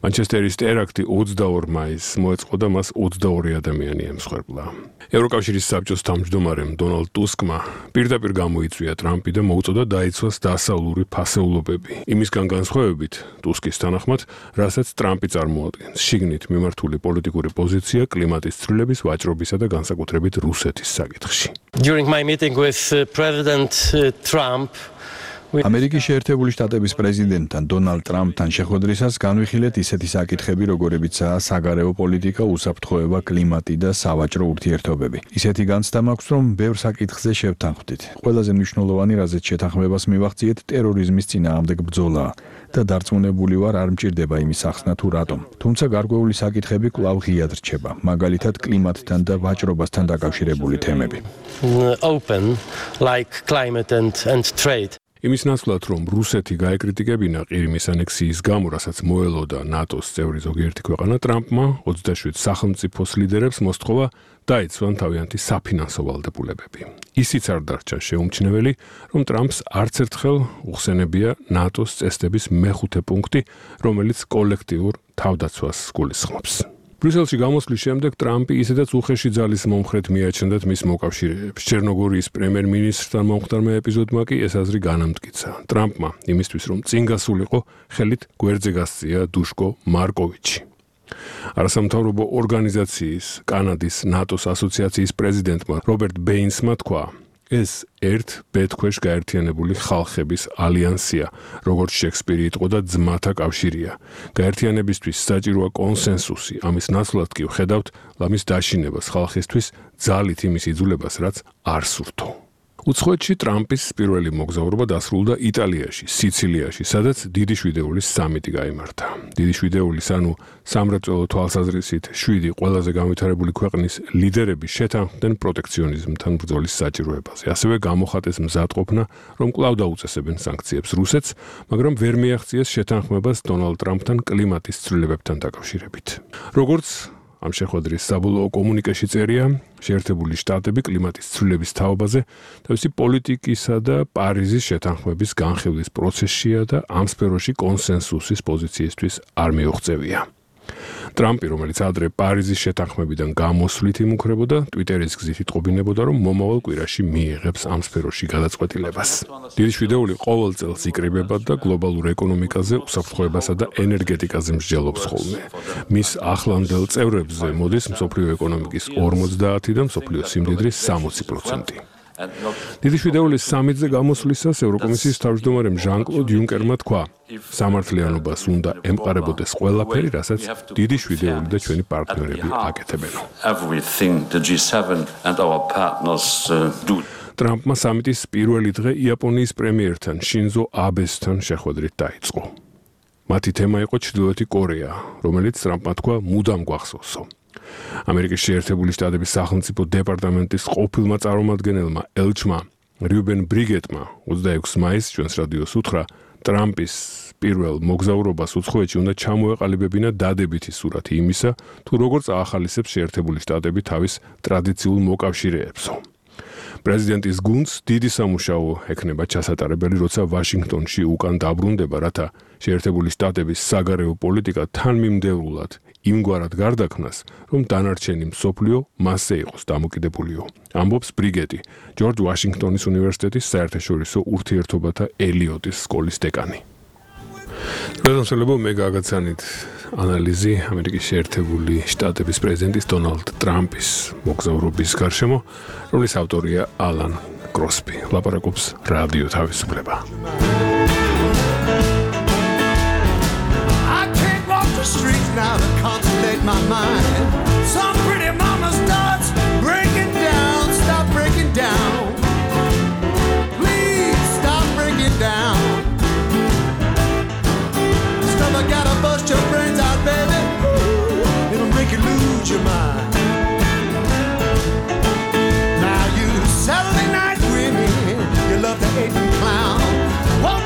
მანჩესტერის ტერაქტი 22 მაისს მოეწყო და მას 22 ადამიანი ემსხვერპლა. ევროკავშირის საბჭოს თავმჯდომარემ დონალდ ტუსკმა პირდაპირ გამოიწვია ტრამპი და მოუწოდა დაიცვას დასავლური ფასეულობები. იმისგან განსხვავებით, ტუსკის თანახმად, რასაც ტრამპი წარმოადგენს, შიგნით მიმართული პოლიტიკური პოზიცია კლიმატის ცვლილების, ვაჭრობისა და განსაკუთრებით რუსეთის საკითხში. During my meeting with President Trump, ამერიკის შეერთებული შტატების პრეზიდენტთან დონალდ ტრამპთან შეხვედრისას განვიხილეთ ისეთი საკითხები, როგორებიცაა საგარეო პოლიტიკა, უსაფრთხოება, კლიმატი და სავაჭრო ურთიერთობები. ისეთი განცდა მაქვს, რომ ბევრ საკითხზე შევთანხმდით. ყველაზე მნიშვნელოვანი, რაზეც შეთანხმებას მივახციეთ, ტერორიზმის წინააღმდეგ ბრძოლაა და დარწმუნებული ვარ, არ მჭირდება იმის ახსნა თუ რატომ. თუმცა გარკვეული საკითხები კვლავ ღიად რჩება, მაგალითად კლიმატთან და ვაჭრობასთან დაკავშირებული თემები. Open like climate and trade. იმის ნაცვლად, რომ რუსეთი გაეკრიტიკებინა ყირიმის ანექსიის გამო, რასაც მოელოდა ნატოს წევრი ზოგიერთი ქვეყანა, ტრამპმა 27 სახელმწიფოს ლიდერებს მოსთხოვა დაიცვან თავიანთი საფინანსო ვალდებულებები. ისიც არ დარჩა შეუმჩნეველი, რომ ტრამპს არც ერთხელ უხსენებია ნატოს წესდების მეხუთე პუნქტი, რომელიც კოლექტიურ თავდაცვას გულისხმობს. ბრიუსელში გამოსვლის შემდეგ ტრამპი ისედაც უხეში ძალის მომხრედ მიაჩნდათ მის მოკავშირეებს. ჩერნოგორიის პრემიერ-მინისტრთან მომხდარმა ეპიზოდმა კი ეს აზრი განამტკიცა. ტრამპმა იმისთვის, რომ წინ გასულიყო, ხელით გვერდზე გასწია დუშკო მარკოვიჩი. არასამთავრობო ორგანიზაციის კანადის ნატოს ასოციაციის პრეზიდენტმა რობერტ ბეინსმა თქვა, ეს ერთ ბედქვეშ გაერთიანებული ხალხების ალიანსია, როგორც შექსპირი იტყოდა და ძმათა კავშირია. გაერთიანებისთვის საჭიროა კონსენსუსი, ამის ნაცვლად კი ვხედავთ ლამის დაშინებას ხალხისთვის ძალით იმის იძულებას, რაც არ სურთო. უცხოეთში ტრამპის პირველი მოგზაურობა დასრულდა იტალიაში, სიცილიაში, სადაც დიდი შვიდეულის სამიტი გაიმართა. დიდი შვიდეულის, ანუ სამრეწველო თვალსაზრისით 7 ყველაზე განვითარებული ქვეყნის ლიდერები შეთანხმდნენ პროტექციონიზმთან ბრძოლის საჭიროებაზე. ასევე გამოხატეს მზადყოფნა, რომ კვლავ დაუწესებენ სანქციებს რუსეთს, მაგრამ ვერ მიაღწიეს შეთანხმებას დონალდ ტრამპთან კლიმატის ცვლილებებთან დაკავშირებით. როგორც ამ შეხვედრის საბოლოო კომუნიკეში წერია, შეერთებული შტატები კლიმატის ცვლილების თაობაზე თავისი პოლიტიკისა და პარიზის შეთანხმების განხილვის პროცესშია და ამ სფეროში კონსენსუსის პოზიციისთვის არ მიუღწევია. ტრამპი, რომელიც ადრე პარიზის შეთანხმებიდან გამოსვლით იმუქრებოდა, ტვიტერის გზით იტყობინებოდა, რომ მომავალ კვირაში მიიღებს ამ სფეროში გადაწყვეტილებას. დიდი შვიდეული ყოველ წელს იკრიბება და გლობალურ ეკონომიკაზე, უსაფრთხოებასა და ენერგეტიკაზე მსჯელობს ხოლმე. მის ახლანდელ წევრებზე მოდის მსოფლიო ეკონომიკის 50 და მსოფლიო სიმდიდრის 60%. დიდი შვიდეულის სამიტზე გამოსვლისას ევროკომისიის თავმჯდომარემ ჟან-კლოდ იუნკერმა თქვა, სამართლიანობას უნდა ემყარებოდეს ყველაფერი, რასაც დიდი შვიდეული და ჩვენი პარტნიორები აკეთებენ. ტრამპმა სამიტის პირველი დღე იაპონიის პრემიერთან შინზო აბესთან შეხვედრით დაიწყო. მათი თემა იყო ჩრდილოეთი კორეა, რომელიც ტრამპმა თქვა მუდამ გვახსოვსო. ამერიკის შეერთებული შტატების სახელმწიფო დეპარტამენტის ყოფილმა წარმომადგენელმა ელჩმა რიუბენ ბრიგეტმა 26 მაისს ჩვენს რადიოს უთხრა, ტრამპის პირველ მოგზაურობას უცხოეთში უნდა ჩამოეყალიბებინა დადებითი სურათი იმისა, თუ როგორ წაახალისებს შეერთებული შტატები თავის ტრადიციულ მოკავშირეებსო. პრეზიდენტის გუნდს დიდი სამუშაო ექნება ჩასატარებელი, როცა ვაშინგტონში უკან დაბრუნდება, რათა შეერთებული შტატების საგარეო პოლიტიკა თანმიმდევრულად იმგვარად გარდაქმნას, რომ დანარჩენი მსოფლიო მასზე იყოს დამოკიდებულიო. ამბობს ბრიგეტი, ჯორჯ ვაშინგტონის უნივერსიტეტის საერთაშორისო ურთიერთობათა ელიოტის სკოლის დეკანი. მე გაგაცანით ანალიზი ამერიკის შეერთებული შტატების პრეზიდენტის დონალდ ტრამპის მოგზაურობის გარშემო, რომლის ავტორია ალან კროსბი. ლაპარაკობს რადიო თავისუფლება. Streets now to contemplate my mind. Some pretty mama starts breaking down. Stop breaking down. Please stop breaking down. Stuff I gotta bust your brains out, baby. It'll make you lose your mind. Now you Saturday night women, you love to hate and clown. Won't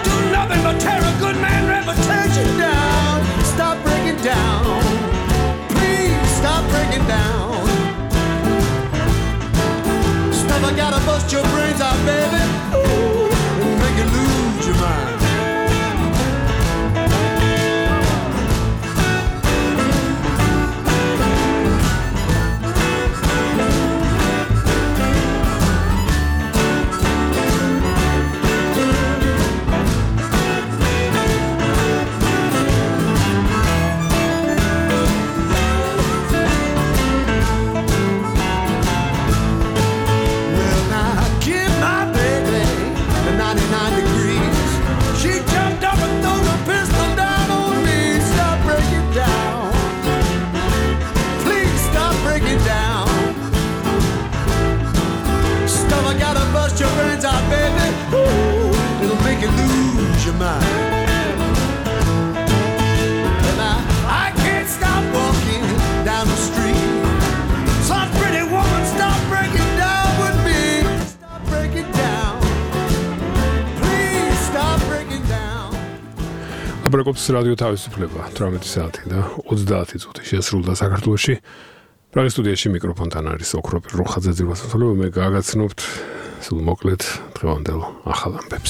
აბრაკობს რადიო თავისუფლება 18 საათი და 30 წუთი შესრულდა საქართველოში. პრაღის სტუდიაში მიკროფონთან არის ოქროპირ როხაძე ძირვასწავლო, მე გააგაცნობთ სულ მოკლედ დღევანდელ ახალ ამბებს.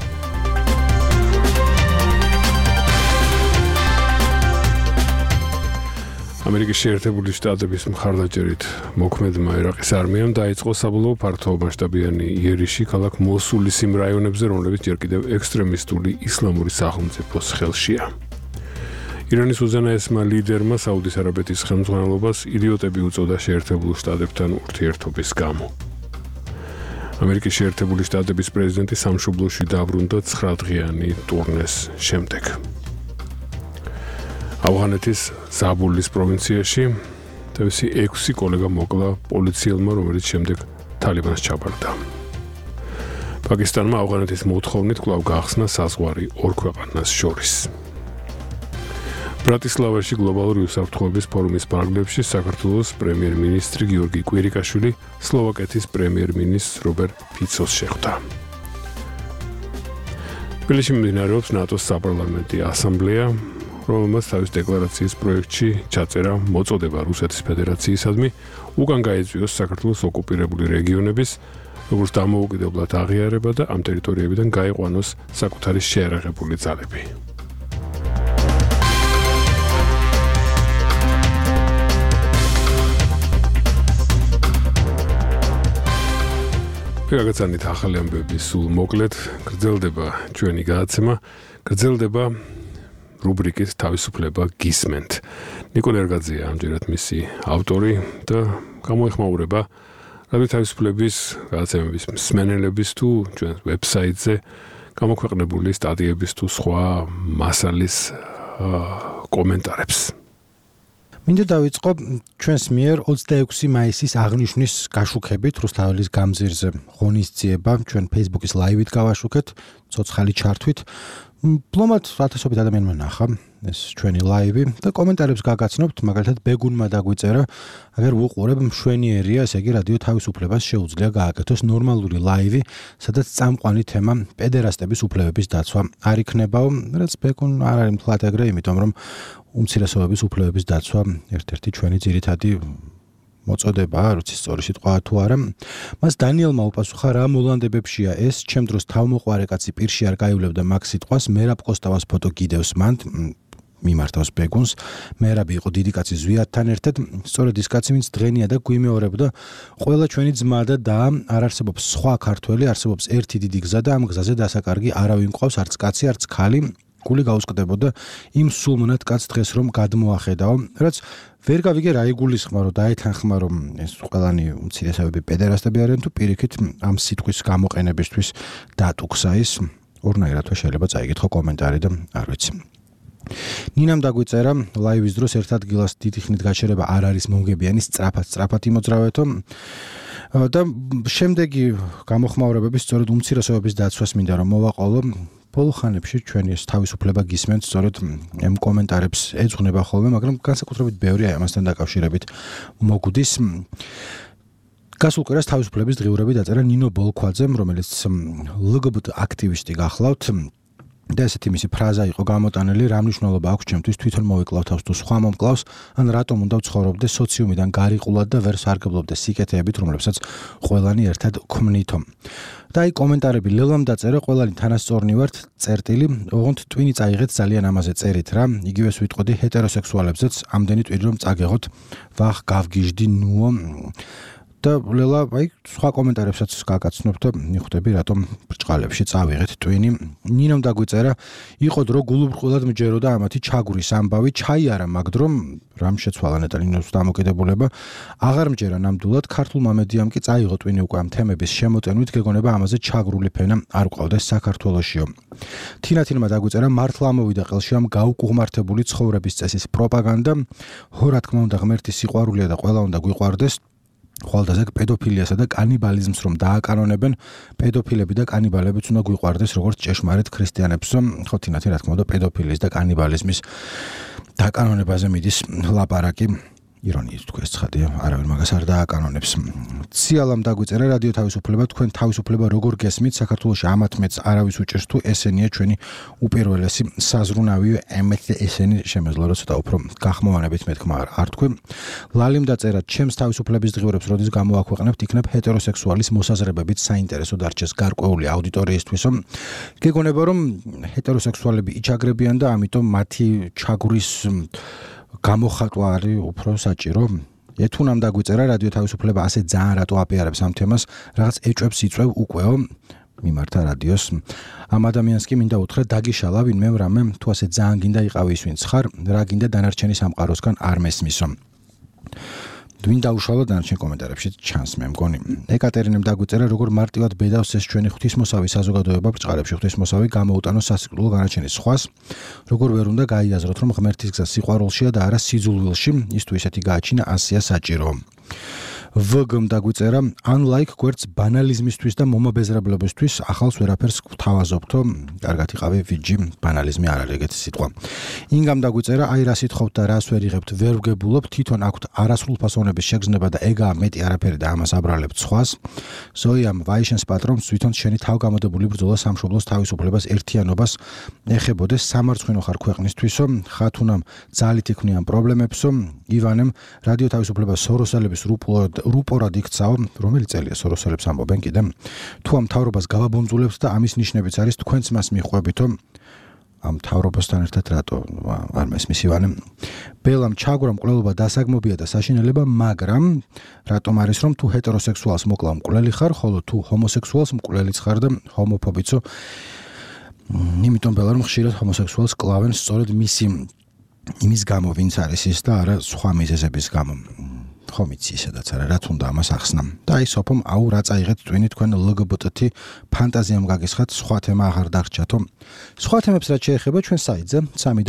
ამერიკის შეერთებული შტატების მხარდაჭერით მოქმედმა ერაყის არმიამ დაიწყო საბოლოო ფართომასშტაბიანი იერიში ქალაქ მოსულის იმ რაიონებზე, რომლებიც ჯერ კიდევ ექსტრემისტული ისლამური სახელმწიფოს ხელშია. ირანის უზენაესმა ლიდერმა საუდის არაბეთის ხელმძღვანელობას იდიოტები უწოდა შეერთებულ შტატებთან ურთიერთობის გამო. ამერიკის შეერთებული შტატების პრეზიდენტი სამშობლოში დაბრუნდა 9 დღიანი ტურნეს შემდეგ. ავღანეთის ზაბულის პროვინციაში თავისი 6 კოლეგა მოკლა პოლიციელმა, რომელიც შემდეგ თალიბანს ჩაბარდა. პაკისტანმა ავღანეთის მოთხოვნით კვლავ გაახსნა საზღვარი ორ ქვეყანას შორის. ბრატისლავაში გლობალური უსაფრთხოების ფორუმის პარაგლებში საქართველოს პრემიერ-მინისტრი გიორგი კვირიკაშვილი სლოვაკეთის პრემიერ-მინისტრ რობერტ ფიცოს შეხვდა. თბილისში მიმდინარეობს ნატოს საპარლამენტო ასამბლეა, რომელმაც თავის დეკლარაციის პროექტში ჩაწერა მოწოდება რუსეთის ფედერაციისადმი უკან გაეწვიოს საქართველოს ოკუპირებული რეგიონების როგორც დამოუკიდებლად აღიარება და ამ ტერიტორიებიდან გაიყვანოს საკუთარი შეერაღებული ძალები. გაგაცანით ახალი ამბები სულ მოკლედ, გრძელდება ჩვენი გადაცემა, გრძელდება რუბრიკით თავისუფლება გისმენთ. ნიკო ნერგაძეა ამჯერად მისი ავტორი და გამოეხმაურება რადიო თავისუფლების გადაცემების მსმენელების თუ ჩვენ ვებსაიტზე გამოქვეყნებული სტატიების თუ სხვა მასალის კომენტარებს. მინდა დავიწყო ჩვენს მიერ 26 მაისის აღნიშვნის გაშუქებით რუსთაველის გამზირზე ღონისძიება ჩვენ Facebook-ის ლაივით გავაშუქეთ, ცოცხალი ჩართვით. ბლომად ათასობით ადამიანმა ნახა ეს ჩვენი ლაივი და კომენტარებს გაგაცნობთ, მაგალითად ბეგუნმა დაგვიწერა, აგერ ვუყურებ მშვენიერია, ესე იგი რადიო თავისუფლებას შეუძლია გააკეთოს ნორმალური ლაივი, სადაც წამყვანი თემა პედერასტების უფლებების დაცვა არ იქნებაო, რაც ბეგუნ არ არის მთლად ეგრე, იმიტომ რომ უმცირესობების უფლებების დაცვა ერთ-ერთი ჩვენი ძირითადი მოწოდებაა, როცა სწორი სიტყვაა თუ არა. მას დანიელმა უპასუხა, რა მოლანდებებშია ეს, ჩემ დროს თავმოყვარე კაცი პირში არ გაივლებდა მაგ სიტყვას, მერაბ კოსტავას ფოტო გიდევს მან, მიმართავს ბეგუნს, მერაბი იყო დიდი კაცი ზვიათთან ერთად, სწორედ ის კაცი, ვინც დღენია და გვიმეორებდა, ყველა ჩვენი ძმა და და არ არსებობს სხვა ქართველი, არსებობს ერთი დიდი გზა და ამ გზაზე დასაკარგი არავინ მყავს, არც კაცი, არც ქალი. გული გაუსკდებოდა იმ სულმონად კაც დღეს რომ გადმოახედაო, რაც ვერ გავიგე რა იგულისხმარო, დაეთანხმა რომ ეს ყველანი უმცირესობები პედერასტები არიან თუ პირიქით ამ სიტყვის გამოყენებისთვის დატუქსა ის, ორნაირად შეიძლება წაიკითხო კომენტარი და არ ვიცი. ნინამ დაგვიწერა ლაივის დროს ერთ ადგილას დიდი ხნით გაჩერება არ არის მომგებიანი, სწრაფად იმოძრავეთო. და შემდეგი გამოხმაურებების სწორედ უმცირესობების დაცვას მინდა რომ მოვაყოლო. ბოლო ხანებში ჩვენი ეს თავისუფლება გისმენთ, სწორედ ამ კომენტარებს ეძღვნება ხოლმე, მაგრამ განსაკუთრებით ბევრი ამასთან დაკავშირებით მოგვდის. გასულ კვირას თავისუფლების დღიურები დაწერა ნინო ბოლქვაძემ, რომელიც LGBT აქტივისტი გახლავთ. და ესეთი მისი ფრაზა იყო გამოტანილი, რა მნიშვნელობა აქვს ჩემთვის თვითონ მოვიკლავ თავს თუ სხვა მომკლავს, ან რატომ უნდა ვცხოვრობდე სოციუმიდან გარიყულად და ვერ სარგებლობდე სიკეთეებით, რომლებსაც ყველანი ერთად ქმნითო. და აი კომენტარები ლელამ დაწერა, ყველანი თანასწორნი ვართ, წერტილი, ოღონდ ტვინი წაიღეთ ძალიან ამაზე წერით რა, იგივეს ვიტყოდი ჰეტეროსექსუალებზეც, ამდენი ტვინი რომ წაგეღოთ, ვახ გავგიჟდი ნუო. და ლელა აი სხვა კომენტარებსაც გაგაცნობ და მიხვდები რატომ ბრჭყალებში წავიღეთ ტვინი. ნინამ დაგვიწერა, იყო დრო გულუბრყვილად მჯეროდა ამათი ჩაგვრის ამბავი, ჩაიარა მაგ დრო რამ შეცვალა ნეტალინოს დამოკიდებულება, აღარ მჯერა ნამდვილად, ქართულმა მედიამ კი წაიღო ტვინი უკვე ამ თემების შემოწენვით, გეგონება ამაზე ჩაგრული ფენა არ ყავდეს საქართველოშიო. თინათინმა დაგვიწერა, მართლა ამოვიდა ყელში ამ გაუკუღმართებული ცხოვრების წესის პროპაგანდა, ხო რა თქმა უნდა ღმერთი სიყვარულია და ყველა უნდა გვიყვარდეს. ხვალდაზე პედოფილიასა და კანიბალიზმს რომ დააკანონებენ, პედოფილები და კანიბალებიც უნდა გვიყვარდეს როგორც ჭეშმარიტ ქრისტიანებს, ხო თინათინ რა თქმა უნდა პედოფილიის და კანიბალიზმის დაკანონებაზე მიდის ლაპარაკი. ირონიით თქვა ეს ცხადია, არავინ მაგას არ დააკანონებს. ციალამ დაგვიწერა რადიო თავისუფლება, თქვენ თავისუფლება როგორ გესმით? საქართველოში ამათ მეც არავის უჭერს თუ ესენია ჩვენი უპირველესი საზრუნავი, ემეთ ესენი შემეძლო რომ ცოტა უფრო გახმოვანებით მეთქმა არ თქვენ. ლალიმ დაწერა, ჩემს თავისუფლების დღიურებს როდის გამოაქვეყნებთ, იქნებ ჰეტეროსექსუალის მოსაზრებებით საინტერესო დარჩეს გარკვეული აუდიტორიისთვისო. გეგონება რომ ჰეტეროსექსუალები იჩაგრებიან და ამიტომ მათი ჩაგვრის გამოხატვა არის უფრო საჭირო. ეთუნამ დაგვიწერა რადიო თავისუფლება ასე ძალიან რატო აპიარებს ამ თემას, რაღაც ეჭვებს იწვევ უკვეო მიმართა რადიოს. ამ ადამიანს კი მინდა უთხრა დაგიშალა ვინმე რამე თუ ასე ძალიან გინდა იყავი ის ვინც ხარ, რა გინდა დანარჩენი სამყაროსგან არ მესმისო. ვინ დაუშალა დანარჩენ კომენტარებში ჩანს მე მგონი. ეკატერინემ დაგვიწერა როგორ მარტივად ბედავს ეს ჩვენი ღვთისმოსავი საზოგადოება ბრჭყალებში ღვთისმოსავი გამოუტანოს სასიკვდილო განაჩენის სხვას, როგორ ვერ უნდა გაიაზროთ რომ ღმერთის გზა სიყვარულშია და არა სიძულვილში, ის თუ ისეთი გააჩინა ასეა საჭირო. ვგმ დაგვიწერა, unlike გვერდს ბანალიზმისთვის და მომაბეზრებლებისთვის ახალს ვერაფერს გვთავაზობთო, კარგად იყავი ვიჯი, ბანალიზმი არ არის ეგეთი სიტყვა. ინგამ დაგვიწერა, აი რა სიტყვობთ და რას ვერ იღებთ, ვერ ვგებულობ, თვითონ აქვთ არასრულფასოვნების შეგრძნება და ეგაა მეტი არაფერი და ამას აბრალებთ სხვას. ზოიამ ვაიშენს პატრონს თვითონ შენი თავგამოდებული ბრძოლა სამშობლოს თავისუფლებას ერთიანობას ეხებოდეს, სამარცხვინო ხარ ქვეყნისთვისო, ხათუნამ ძალით იქნიან პრობლემებსო, ივანემ რადიო თავისუფლება სოროსელების რუპორად იქცაო, რომელი წელია სოროსელებს ამბობენ კიდე. თუ ამ თავრობას გავაბონძულებთ და ამის ნიშნებიც არის თქვენც მას მიხვევითო, ამ თავრობასთან ერთად რატო არ მესმის ივანემ. ბელამ ჩაგვრა მკვლელობა დასაგმობია და საშინელება, მაგრამ რატომ არის რომ თუ ჰეტეროსექსუალს მოკლა მკვლელი ხარ, ხოლო თუ ჰომოსექსუალს მკვლელიც ხარ და ჰომოფობიცო. იმიტომ ბელამ ხშირად ჰომოსექსუალს კლავენ სწორედ იმის გამო, ვინც არის ის და არა სხვა მიზეზების გამო. ხომ იცი სადაც არა რა თუნდა ამას ახსნა. და აი სოფომ აუ რა წაიღეთ ტვინი თქვენ LGBT ფანტაზიამ გაგისხათ, სხვა თემა აღარ დარჩათო. სხვა თემებს რაც შეეხება ჩვენ საიტზე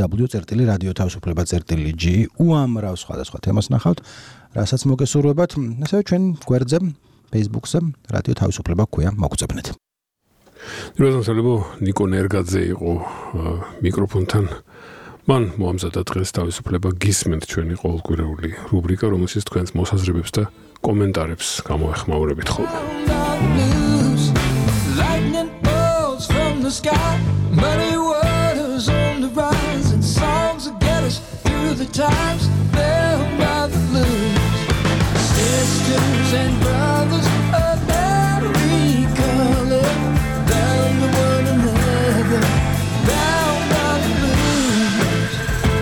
www.radioთავისუფლება.gi უამრავ სხვადასხვა თემას ნახავთ, რასაც მოგესურვებათ, ასევე ჩვენ გვერდზე Facebook-ზე რადიო თავისუფლება ქვია, მოგწებნეთ. დროშანსალებო ნიკო ნერგაძე იყო მიკროფონთან. მან მოამზადა დღეს თავისუფლება გისმენთ ჩვენი ყოველკვირეული რუბრიკა, რომელშიც თქვენს მოსაზრებებს და კომენტარებს გამოეხმაურებით ხოლმე. Lightning bolts from the sky, muddy waters on the rise, and songs that get us through the times, bound by the blues. Sisters and brothers of every color, bound to one another, bound by the blues.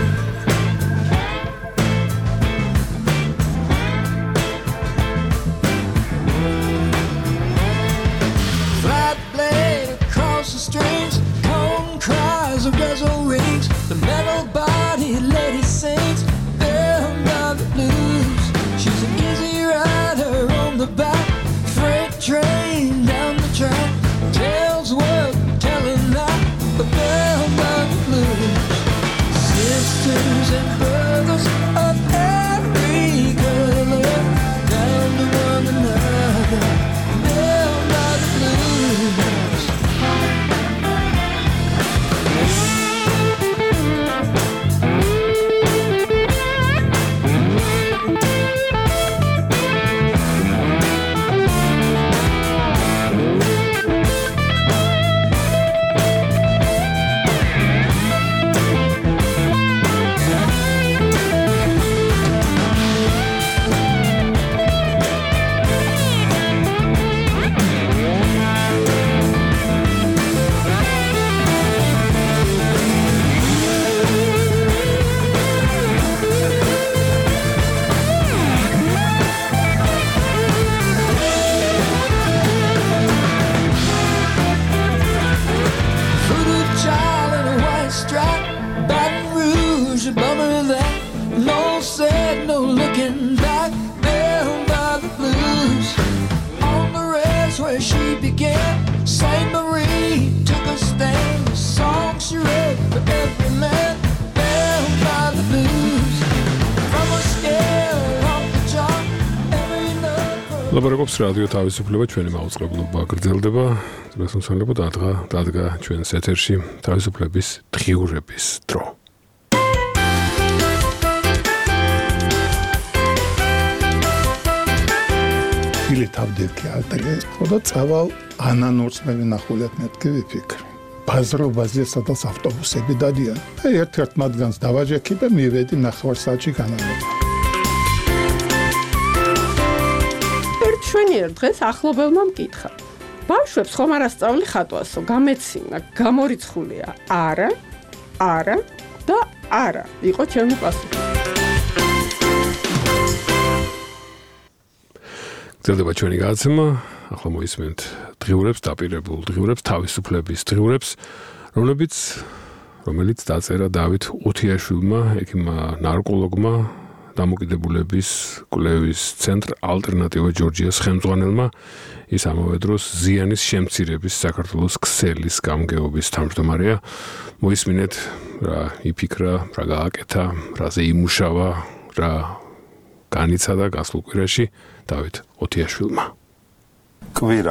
Flat blade across the strings, cone cries of guzzle rings, the metal body lady sings, bound by the blues. She's an easy rider on the back, freight train down the track, tells what telling that, but bound by the blues. Sisters and brothers of every color, down to one another, bound by the blues. Voodoo child in a white stripe, Baton Rouge, a bummer that, no said, no looking back, bound by the blues. On the race where she began, Saint Marie took a stand, a song she wrote for every man, bound by the blues. From a scale off the chart, every note. ლაბორატორიის რადიო თავისუფლება ჩვენი მაუწყებლობა გრძელდება. დროსანსალებო დადგა ჩვენს ეთერში თავისუფლების დღიურების დრო. თბილი თავდირქი ალტეგეს ხოდა წავალ ანანურს მე ვინახულებ მეთქი ვიფიქრე ბაზრობაზე სადაც ავტობუსები დადიან და ერთ-ერთ მათგანს დავაჯექი და მივედი ნახევარსაათში განავრება ჩვენიერ დღეს ახლობელმა მკითხა ბავშვებს ხომ არ ასწავლი ხატვასო გამეცინა გამორიცხულია არა და არა იყო ჩემი პასუხი გრძელდება ჩვენი გადაცემა ახლა მოისმენთ დღიურებს დაპირებულ დღიურებს თავისუფლების დღიურებს რომელიც დაწერა დავით უთიაშვილმა ექიმმა ნარკოლოგმა დამოკიდებულების კვლევის ცენტრ ალტერნატივა ჯორჯიას ხელმძღვანელმა ის ამავე დროს ზიანის შემცირების საქართველოს ქსელის გამგეობის თავმჯდომარეა მოისმინეთ რა იფიქრა რა გააკეთა რაზე იმუშავა რა განიცადა გასულ კვირაში დავით უთიაშვილმა კვირა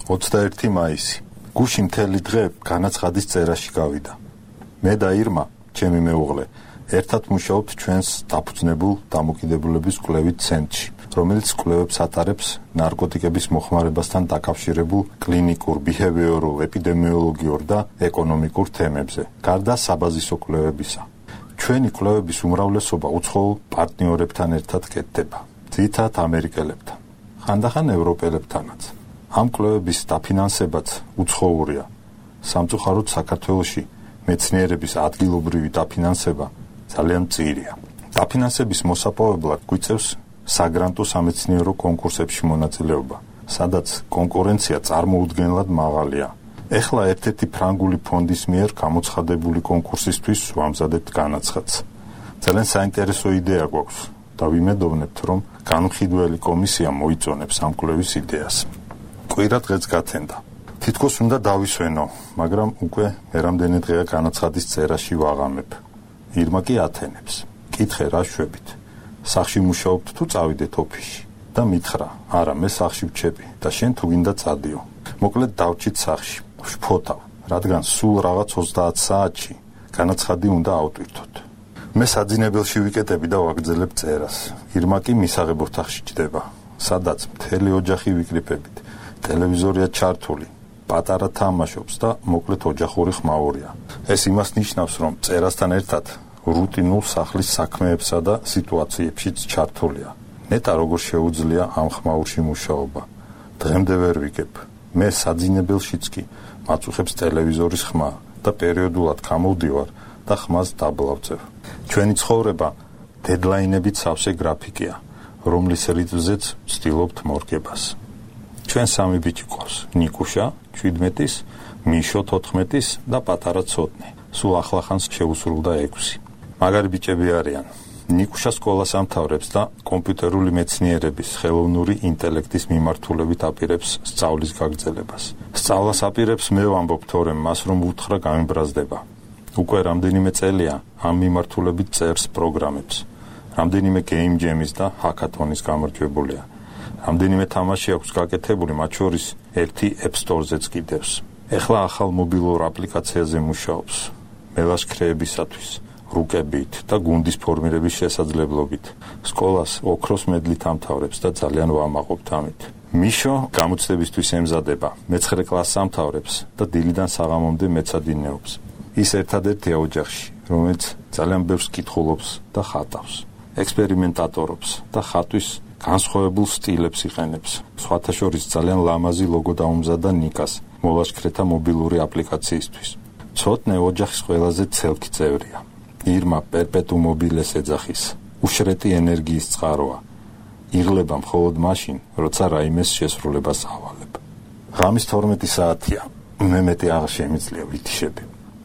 21 მაისი გუში მთელი დღე განაცხადის წერაში გავიდა მე და ირმა ჩემი მეუღლე ერთად მუშაობთ ჩვენს დაფუძნებულ დამოკიდებულების კვლევის ცენტრში, რომელიც კვლევებს ატარებს ნარკოტიკების მოხმარებასთან დაკავშირებულ კლინიკურ, ბიჰევიორულ, ეპიდემიოლოგიურ და ეკონომიკურ თემებზე, გარდა საბაზისო კვლევებისა. ჩვენი კვლევების უმრავლესობა უცხოურ პარტნიორებთან ერთად კეთდება, ძირითადად ამერიკელებთან, ხანდახან ევროპელებთანაც. ამ კვლევების დაფინანსებაც უცხოურია. სამწუხაროდ საქართველოში მეცნიერების ადგილობრივი დაფინანსება ძალიან მწირია. დაფინანსების მოსაპოვებლად გვიწევს საგრანტო სამეცნიერო კონკურსებში მონაწილეობა, სადაც კონკურენცია წარმოუდგენლად მაღალია. ეხლა ერთ-ერთი ფრანგული ფონდის მიერ გამოცხადებული კონკურსისთვის ვამზადებთ განაცხადს. ძალიან საინტერესო იდეა გვაქვს და ვიმედოვნებთ, რომ განმხედველი კომისია მოიწონებს ამ კვლევის იდეას. კვირა დღეც გათენდა. თითქოს უნდა დავისვენო, მაგრამ უკვე მერამდენი დღეა განაცხადის წერაში ვაღამებ. ირმა კი ათენებს. კითხე რა შვებით. სახში მუშაობთ თუ წავიდეთ ოფისში და მითხრა, არა, მე სახში ვჩები და შენ თუ გინდა წადიო. მოკლედ დავჭით სახში. ვშფოთავ, რადგან სულ რაღაც 30 საათში განაცხადი უნდა ავტვირთოთ. მე საძინებელში ვიკეტები და ვაგრძელებ წერას. ირმა კი მისაღებ ოთახში ჯდება, სადაც მთელი ოჯახი ვიკრიფებით. ტელევიზორია ჩართული. პატარა თამაშობს და მოკლედ ოჯახური ხმაურია. ეს იმას ნიშნავს, რომ წერასთან ერთად რუტინულ სახლის საქმეებსა და სიტუაციებშიც ჩართულია. ნეტა როგორ შეუძლია ამ ხმაურში მუშაობა. დღემდე ვერ ვიგებ. მე საძინებელშიც კი მაწუხებს ტელევიზორის ხმა და პერიოდულად გამოვდივარ და ხმას დაბლავწევ. ჩვენი ცხოვრება დედლაინებით სავსე გრაფიკია, რომლის რიტმზეც ვცდილობთ მორგებას. ჩვენ სამი ბიჭი ყავს: ნიკუშა 17-ის, მიშო 14-ის და პატარა ცოტნე. სულ ახლახანს შეუსრულდა 6. მაგარი ბიჭები არიან. ნიკუშა სკოლას ამთავრებს და კომპიუტერული მეცნიერების, ხელოვნური ინტელექტის მიმართულებით აპირებს სწავლის გაგრძელებას. სწავლას აპირებს მე ვამბობ თორემ მას რომ უთხრა გამიბრაზდება. უკვე რამდენიმე წელია ამ მიმართულებით წერს პროგრამებს. რამდენიმე game jam-ის და hackathon-ის გამარჯვებულია. რამდენიმე თამაში აქვს გაკეთებული, მათ შორის ერთი App Store-ზეც კიდევს. ეხლა ახალ მობილურ აპლიკაციაზე მუშაობს. მელაშქრეებისათვის, რუკებით და გუნდის ფორმირების შესაძლებლობით. სკოლას ოქროს მედლით ამთავრებს და ძალიან ვამაყობთ ამით. მიშო გამოცდებისთვის ემზადება, მე-9 კლასს ამთავრებს და დილიდან საღამომდე მეცადინეობს. ის ერთადერთია ოჯახში, რომელიც ძალიან ბევრს კითხულობს და ხატავს. ექსპერიმენტატორობს და ხატვის განსხვავებულ სტილებს იყენებს. სხვათა შორის ძალიან ლამაზი ლოგო დაუმზადა ნიკას მოლაშქრეთა მობილური აპლიკაციისთვის. ცოტნე ოჯახის ყველაზე ცელქი წევრია. ირმა პერპეტუმ მობილეს ეძახის. უშრეტი ენერგიის წყაროა. იღლება მხოლოდ მაშინ, როცა რაიმეს შესრულებას ავალებ. ღამის 12 საათია. მე მეტი აღარ შემიძლია ვითიშები.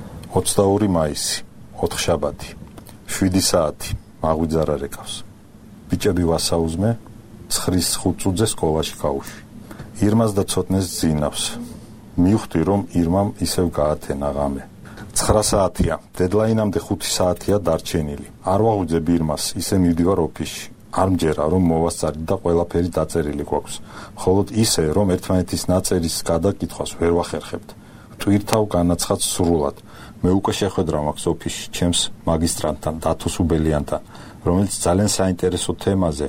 22 მაისი, 4 შაბათი, 7 საათი, მაღვიძარა რეკავს. ბიჭები ვასაუზმე, 9:05 წუთზე სკოლაში გავუშვი. ირმას და ცოტნეს ძინავს. მივხვდი, რომ ირმამ ისევ გაათენა ღამე. 9 საათია, დედლაინამდე 5 საათია დარჩენილი. არ ვაღვიძებ ირმას, ისე მივდივარ ოფისში. არ მჯერა, რომ მოვასწარი და ყველაფერი დაწერილი გვაქვს. მხოლოდ ისე, რომ ერთმანეთის ნაწერის გადაკითხვას ვერ ვახერხებთ. ვტვირთავ განაცხადს სრულად. მე უკვე შეხვედრა მაქვს ოფისში ჩემს მაგისტრანტთან, დათო სუბელიანთან, რომელიც ძალიან საინტერესო თემაზე,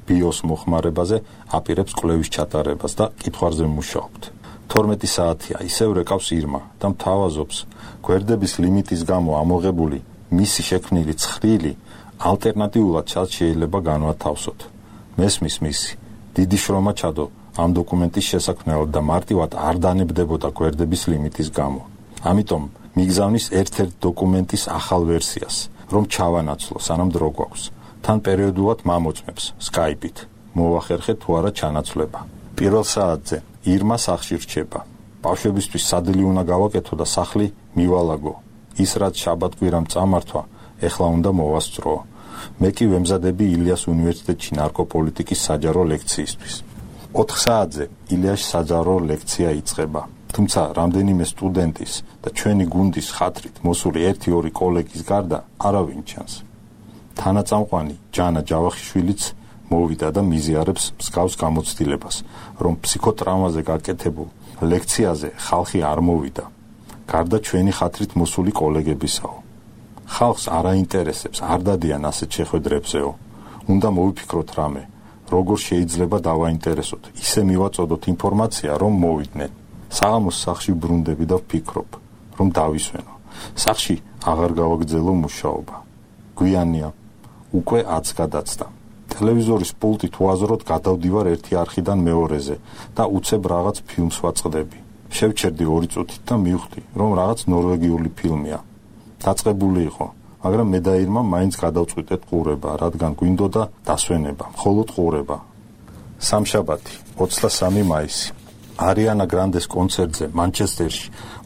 ბიოს მოხმარებაზე აპირებს კვლევის ჩატარებას და კითხვაზე მუშაობთ. 12 საათია ისევ რეკავს ირმა და მთავაზობს გვერდების ლიმიტის გამო ამოღებული მისი შექმნილი ცხრილი ალტერნატიულად შეიძლება განვათავსოთ. მესმის მისი დიდი შრომა ჩადო ამ დოკუმენტის შესაქმნელად და მარტივად არ დანებდებოდა გვერდების ლიმიტის გამო. ამიტომ მიგზავნის ერთ-ერთ დოკუმენტის ახალ ვერსიას, რომ ჩავანაცვლო, სანამ დრო გვაქვს. თან პერიოდულად მამოწმებს Skype-ით. მოვახერხეთ თუ არა ჩანაცვლება. პირველ საათზე ირმა სახლში რჩება. ბავშვებისთვის სადილი უნდა გავაკეთო და სახლი მივალაგო. ის რაც შაბათ-კვირამ წამართვა, ეხლა უნდა მოვასწრო. მე კი ვემზადები ილიას უნივერსიტეტში ნარკოპოლიტიკის საჯარო ლექციისთვის. 4 საათზე ილიას საჯარო ლექცია იწყება. თუმცა რამდენიმე სტუდენტის და ჩვენი გუნდის ხათრით მოსული 1-2 კოლეგის გარდა არავინ ჩანს. თანაწამყვანი ჯანა ჯავახიშვილიც მოვიდა და მიზიარებს მსგავს გამოცდილებას, რომ ფსიქოტრაუმაზე გაკეთებულ ლექციაზე ხალხი არ მოვიდა. გარდა ჩვენი ხათრით მოსული კოლეგებისაო. ხალხს არ აინტერესებს, არ დადიან ასეთ შეხვედრებზეო. უნდა მოვიფიქროთ რამე, როგორ შეიძლება დავაინტერესოთ, ისე მივაწოდოთ ინფორმაცია, რომ მოვიდნენ. საღამოს სახლში ბრუნდები და ვფიქრობ, რომ დავისვენო. სახლში აღარ გავაგრძელო მუშაობა. გვიანია, უკვე 10 გადაცდა. ტელევიზორის პულტით უაზროდ გადავდივარ ერთი არხიდან მეორეზე და უცებ რაღაც ფილმს ვაწყდები. შევჩერდი 2 წუთით და მივხვდი, რომ რაღაც ნორვეგიული ფილმია. დაწყებული იყო, მაგრამ მე და ირმა მაინც გადავწყვიტეთ ყურება, რადგან გვინდოდა დასვენება, მხოლოდ ყურება. სამშაბათი, 23 მაისი. არიანა გრანდეს კონცერტზე მანჩესტერში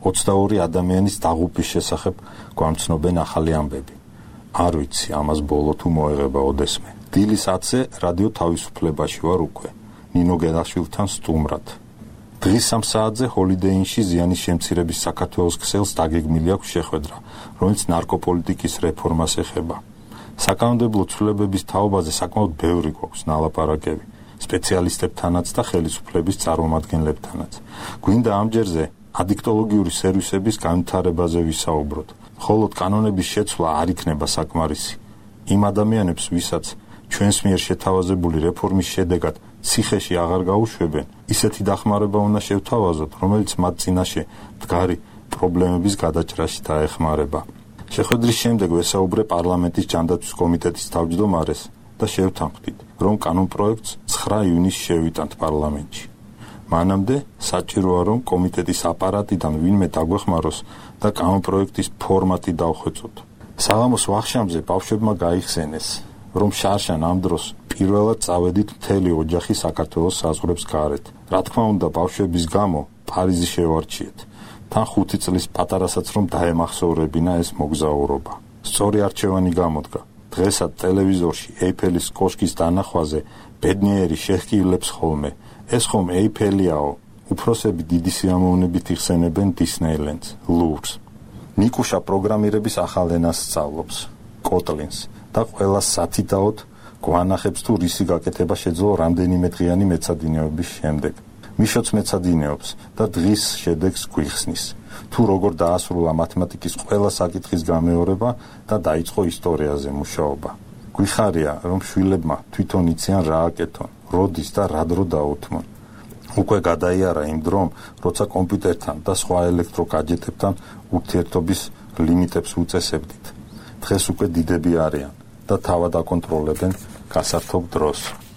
22 ადამიანის დაღუპვის შესახებ გვამცნობენ ახალი ამბები. არ ვიცი ამას ბოლო თუ მოეღება ოდესმე. დილის 10-ზე რადიო თავისუფლებაში ვარ უკვე. ნინო გელაშვილთან სტუმრად. დღის 3 საათზე ჰოლიდეინში ზიანის შემცირების საქართველოს ქსელს დაგეგმილი აქვს შეხვედრა, რომელიც ნარკოპოლიტიკის რეფორმას ეხება. საკანონმდებლო ცვლილებების თაობაზე საკმაოდ ბევრი გვაქვს ნალაპარაკები. სპეციალისტებთანაც და ხელისუფლების წარმომადგენლებთანაც. გვინდა ამჯერზე ადიქტოლოგიური სერვისების განვითარებაზე ვისაუბროთ. მხოლოდ კანონების შეცვლა არ იქნება საკმარისი. იმ ადამიანებს, ვისაც ჩვენს მიერ შეთავაზებული რეფორმის შედეგად ციხეში აღარ გაუშვებენ, ისეთი დახმარება უნდა შევთავაზოთ, რომელიც მათ წინაშე მდგარი პრობლემების გადაჭრაში დაეხმარება. შეხვედრის შემდეგ ვესაუბრე პარლამენტის ჯანდაცვის კომიტეტის თავმჯდომარეს და შევთანხმდით, რომ კანონპროექტს 9 ივნისს შევიტანთ პარლამენტში. მანამდე საჭიროა, რომ კომიტეტის აპარატიდან ვინმე დაგვეხმაროს და კანონპროექტის ფორმატი დავხვეწოთ. საღამოს ვახშამზე ბავშვებმა გაიხსენეს, რომ შარშან ამ დროს პირველად წავედით მთელი ოჯახი საქართველოს საზღვრებს გარეთ. რა თქმა უნდა, ბავშვების გამო პარიზი შევარჩიეთ. თან 5 წლის პატარასაც რომ დაემახსოვრებინა ეს მოგზაურობა. სწორი არჩევანი გამოდგა. დღესაც ტელევიზორში ეიფელის კოშკის დანახვაზე ბედნიერი შეჰკივლებს ხოლმე. ეს ხომ ეიფელიაო, უფროსები დიდი სიამოვნებით იხსენებენ დისნეილენდს, ლუვრს. ნიკუშა პროგრამირების ახალ ენას სწავლობს, კოტლინს და ყველას სათითაოდ გვანახებს თუ რისი გაკეთება შეძლო რამდენიმე დღიანი მეცადინეობის შემდეგ. მიშოც მეცადინეობს და დღის შედეგს გვიხსნის. თუ როგორ დაასრულა მათემატიკის ყველა საკითხის გამეორება და დაიწყო ისტორიაზე მუშაობა. გვიხარია, რომ შვილებმა თვითონ იციან რა აკეთონ, როდის და რა დრო დაუთმონ. უკვე გადაიარა იმ დრომ, როცა კომპიუტერთან და სხვა ელექტროგადჟეტებთან ურთიერთობის ლიმიტებს უწესებდით. დღეს უკვე დიდები არიან და თავად აკონტროლებენ გასართობ დროს.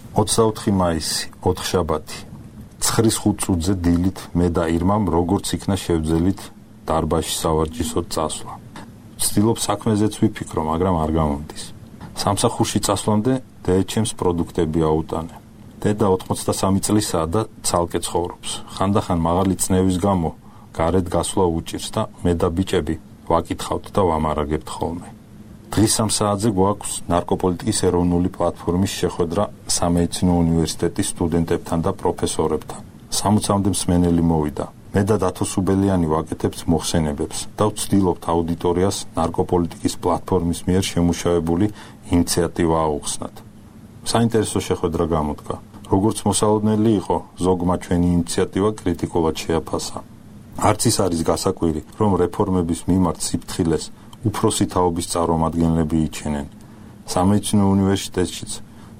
24 მაისი, 4 შაბათი. 9:05 წუთზე დილით მე და ირმამ როგორც იქნა შევძელით დარბაზში სავარჯიშოდ წასვლა. ვცდილობ საქმეზეც ვიფიქრო, მაგრამ არ გამომდის. სამსახურში წასვლამდე დეეჩემს პროდუქტები აუტანე. დედა 83 წლისაა და ცალკე ცხოვრობს. ხანდახან მაღალი წნევის გამო გარეთ გასვლა უჭირს და მე და ბიჭები ვაკითხავთ და ვამარაგებთ ხოლმე. დღის 3 საათზე გვაქვს ნარკოპოლიტიკის ეროვნული პლატფორმის შეხვედრა სამედიცინო უნივერსიტეტის სტუდენტებთან და პროფესორებთან. 60-მდე მსმენელი მოვიდა. მე და დათო სუბელიანი ვაკეთებთ მოხსენებებს და ვცდილობთ აუდიტორიას ნარკოპოლიტიკის პლატფორმის მიერ შემუშავებული ინიციატივა აუხსნათ. საინტერესო შეხვედრა გამოდგა. როგორც მოსალოდნელი იყო, ზოგმა ჩვენი ინიციატივა კრიტიკულად შეაფასა. არც ის არის გასაკვირი, რომ რეფორმების მიმართ სიფრთხილეს უფროსი თაობის წარმომადგენლები იჩენენ. სამედიცინო უნივერსიტეტშიც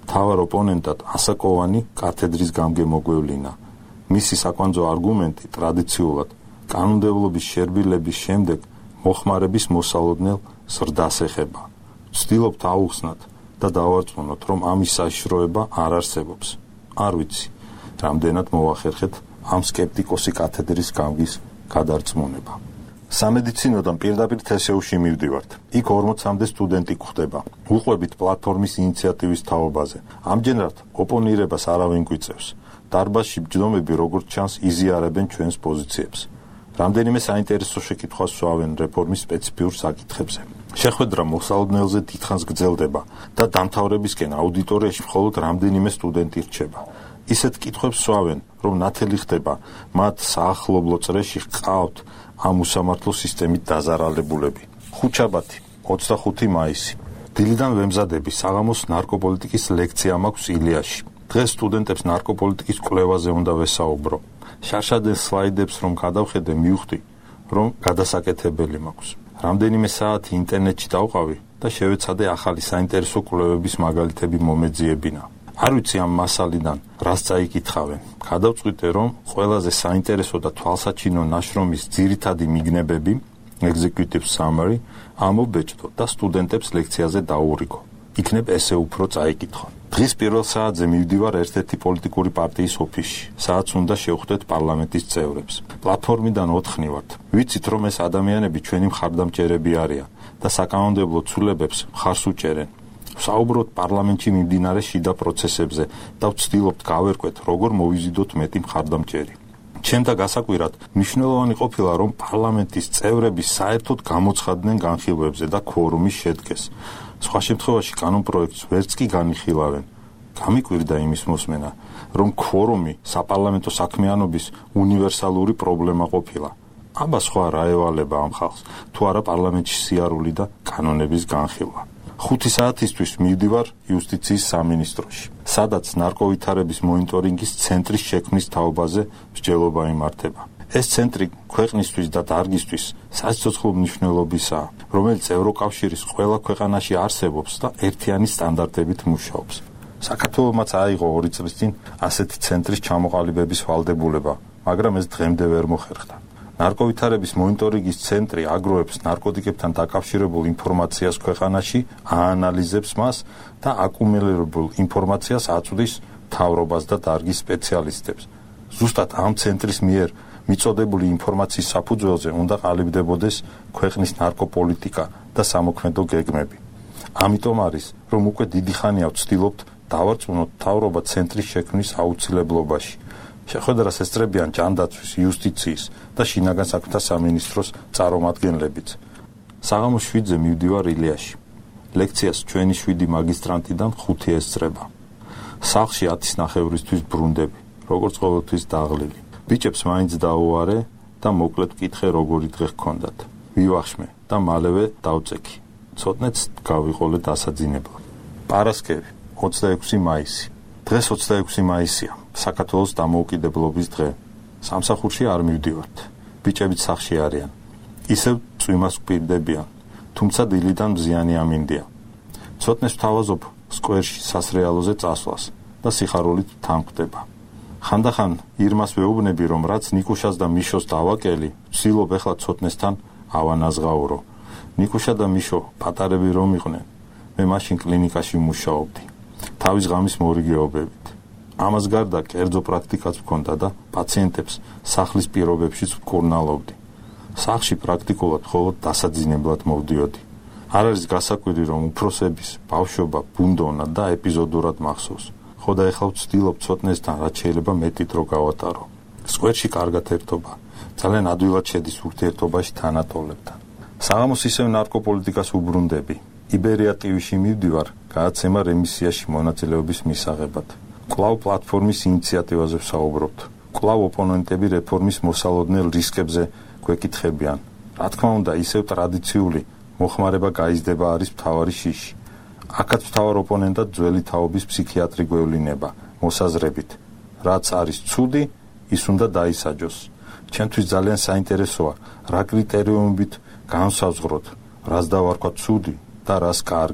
მთავარ ოპონენტად ასაკოვანი კათედრის გამგემოგვევლინა. მისი საკვანძო არგუმენტი ტრადიციულად კანონმდებლობის შერბილების შემდეგ მოხმარების მოსალოდნელ ზრდას ეხება. ვცდილობთ აუხსნათ და დავარწმუნოთ, რომ ამის საშიშროება არ არსებობს. არ ვიცი, რამდენად მოახერხეთ ამ სკეპტიკოსი კათედრის გამგის გადარწმუნება. სამედიცინოდან პირდაპირ თსეუში მივდივართ. იქ 40-მდე სტუდენტი გვხდება. უყვებით პლატფორმის ინიციატივის თაობაზე. ამჯერად ოპონირებას არავინ გვიწევს. დარბაზში ბრძომები, როგორც ჩანს, იზიარებენ ჩვენს პოზიციებს. რამდენიმე საინტერესო შეკითხვას სვავენ რეფორმის სპეციფიურ საკითხებზე. შეხვედრა მოსალოდნელზე დიდხანს გრძელდება და დამთავრებისკენ აუდიტორიაში მხოლოდ რამდენიმე სტუდენტი რჩება. ისეთ კითხვებს სვავენ, რომ ნათელი ხდება მათ საახლობლო წრეში ჰყავთ ამ უსამართლო სისტემით დაზარალებულები. ხუთშაბათი, 25 მაისი. დილიდან ვემზადები საღამოს ნარკოპოლიტიკის ლექცია მაქვს ილიაში. დღეს სტუდენტებს ნარკოპოლიტიკის კვლევაზე უნდა ვესაუბრო. შარშადენ სლაიდებს რომ გადავხედე, მივხვდი, რომ გადასაკეთებელი მაქვს. რამდენიმე საათი ინტერნეტში დავყავი და შევეცადე ახალი საინტერესო კვლევების მაგალითები მომეძიებინა. არ ვიცი ამ მასალიდან რას წაიკითხავენ. გადავწყვიტე, რომ ყველაზე საინტერესო და თვალსაჩინო ნაშრომის ძირითადი მიგნებები, executive summary, ამობეჭდო და სტუდენტებს ლექციაზე დაურიგო. იქნებ ესე უფრო წაიკითხონ. დღის პირველ საათზე მივდივარ ერთ-ერთი პოლიტიკური პარტიის ოფისში, სადაც უნდა შევხვდეთ პარლამენტის წევრებს. პლატფორმიდან ოთხნივართ. ვიცით, რომ ეს ადამიანები ჩვენი მხარდამჭერები არიან და საკანონმდებლო ცვლილებებს მხარს უჭერენ. ვსაუბრობთ პარლამენტში მიმდინარე შიდა პროცესებზე და ვცდილობთ გავერკვეთ, როგორ მოვიზიდოთ მეტი მხარდამჭერი. ჩემთა გასაკვირად, მნიშვნელოვანი ყოფილა, რომ პარლამენტის წევრები საერთოდ გამოცხადდნენ განხილვებზე და ქორუმი შედგეს. სხვა შემთხვევაში კანონპროექტს ვერც კი განიხილავენ. გამიკვირდა იმის მოსმენა, რომ ქორუმი საპარლამენტო საქმიანობის უნივერსალური პრობლემა ყოფილა. აბა სხვა რა ევალება ამ ხალხს, თუ არა პარლამენტში სიარული და კანონების განხილვა. 5 საათისთვის მივდივარ იუსტიციის სამინისტროში, სადაც ნარკოვითარების მონიტორინგის ცენტრის შექმნის თაობაზე მსჯელობა იმართება. ეს ცენტრი ქვეყნისთვის და დარგისთვის სასიცოცხლო მნიშვნელობისაა, რომელიც ევროკავშირის ყველა ქვეყანაში არსებობს და ერთიანი სტანდარტებით მუშაობს. საქართველოსაც აიღო 2 წლის წინ ასეთი ცენტრის ჩამოყალიბების ვალდებულება, მაგრამ ეს დღემდე ვერ მოხერხდა. ნარკოვითარების მონიტორინგის ცენტრი აგროვებს ნარკოტიკებთან დაკავშირებულ ინფორმაციას ქვეყანაში, აანალიზებს მას და აკუმულირებულ ინფორმაციას აწვდის მთავრობას და დარგის სპეციალისტებს. ზუსტად ამ ცენტრის მიერ მიწოდებული ინფორმაციის საფუძველზე უნდა ყალიბდებოდეს ქვეყნის ნარკოპოლიტიკა და სამოქმედო გეგმები. ამიტომ არის, რომ უკვე დიდი ხანია ვცდილობთ დავარწმუნოთ მთავრობა ცენტრის შექმნის აუცილებლობაში. შეხვედრას ესწრებიან ჯანდაცვის, იუსტიციის და შინაგან საქმეთა სამინისტროს წარმომადგენლებიც. საღამოს 7-ზე მივდივარ ილიაში. ლექციას ჩვენი 7 მაგისტრანტიდან 5 ესწრება. სახლში 10-ის ნახევრისთვის ბრუნდები, როგორც ყოველთვის დაღლილი. ბიჭებს მაინც დაუვარე და მოკლედ ვკითხე, როგორი დღე ჰქონდათ. ვივახშმე და მალევე დავწექი. ცოტნეც გავიყოლე დასაძინებლად. პარასკევი, 26 მაისი. დღეს 26 მაისია, საქართველოს დამოუკიდებლობის დღე. სამსახურში არ მივდივართ. ბიჭებიც სახლში არიან. ისევ წვიმას გვპირდებიან, თუმცა დილიდან მზიანი ამინდია. ცოტნეს ვთავაზობ სკვერში სასრეალოზე წასვლას და სიხარულით თამხდება. ხანდახან ირმას ვეუბნები, რომ რაც ნიკუშას და მიშოს დავაკელი, ვცდილობ ეხლა ცოტნესთან ავანაზღაურო. ნიკუშა და მიშო პატარები რომ იყვნენ, მე მაშინ კლინიკაში მუშაობდი. თავის ღამის მორიგეობებით. ამას გარდა კერძო პრაქტიკაც მქონდა და პაციენტებს სახლის პირობებშიც ვკურნალობდი. სახლში პრაქტიკულად მხოლოდ დასაძინებლად მოვდიოდი. არ არის გასაკვირი, რომ უფროსების ბავშვობა ბუნდოვნა და ეპიზოდურად მახსოვს. ხო და ეხლა ვცდილობ ცოტნესთან რაც შეიძლება მეტი დრო გავატარო. სკვერში კარგად ერთობა. ძალიან ადვილად შედის ურთიერთობაში თანატოლებთან. საღამოს ისევ ნარკოპოლიტიკას უბრუნდები. იბერია TV-ში მივდივარ გადაცემა რემისიაში მონაწილეობის მისაღებად. კვლავ პლატფორმის ინიციატივაზე ვსაუბრობთ. კვლავ ოპონენტები რეფორმის მოსალოდნელ რისკებზე გვეკითხებიან. რა თქმა უნდა, ისევ ტრადიციული მოხმარება გაიზრდება არის მთავარი შიში. აქაც მთავარ ოპონენტად ძველი თაობის ფსიქიატრი გვევლინება, მოსაზრებით, რაც არის ცუდი, ის უნდა დაისაჯოს. ჩემთვის ძალიან საინტერესოა, რა კრიტერიუმებით განსაზღვროთ, რას დავარქვა ცუდი და რას კარგი.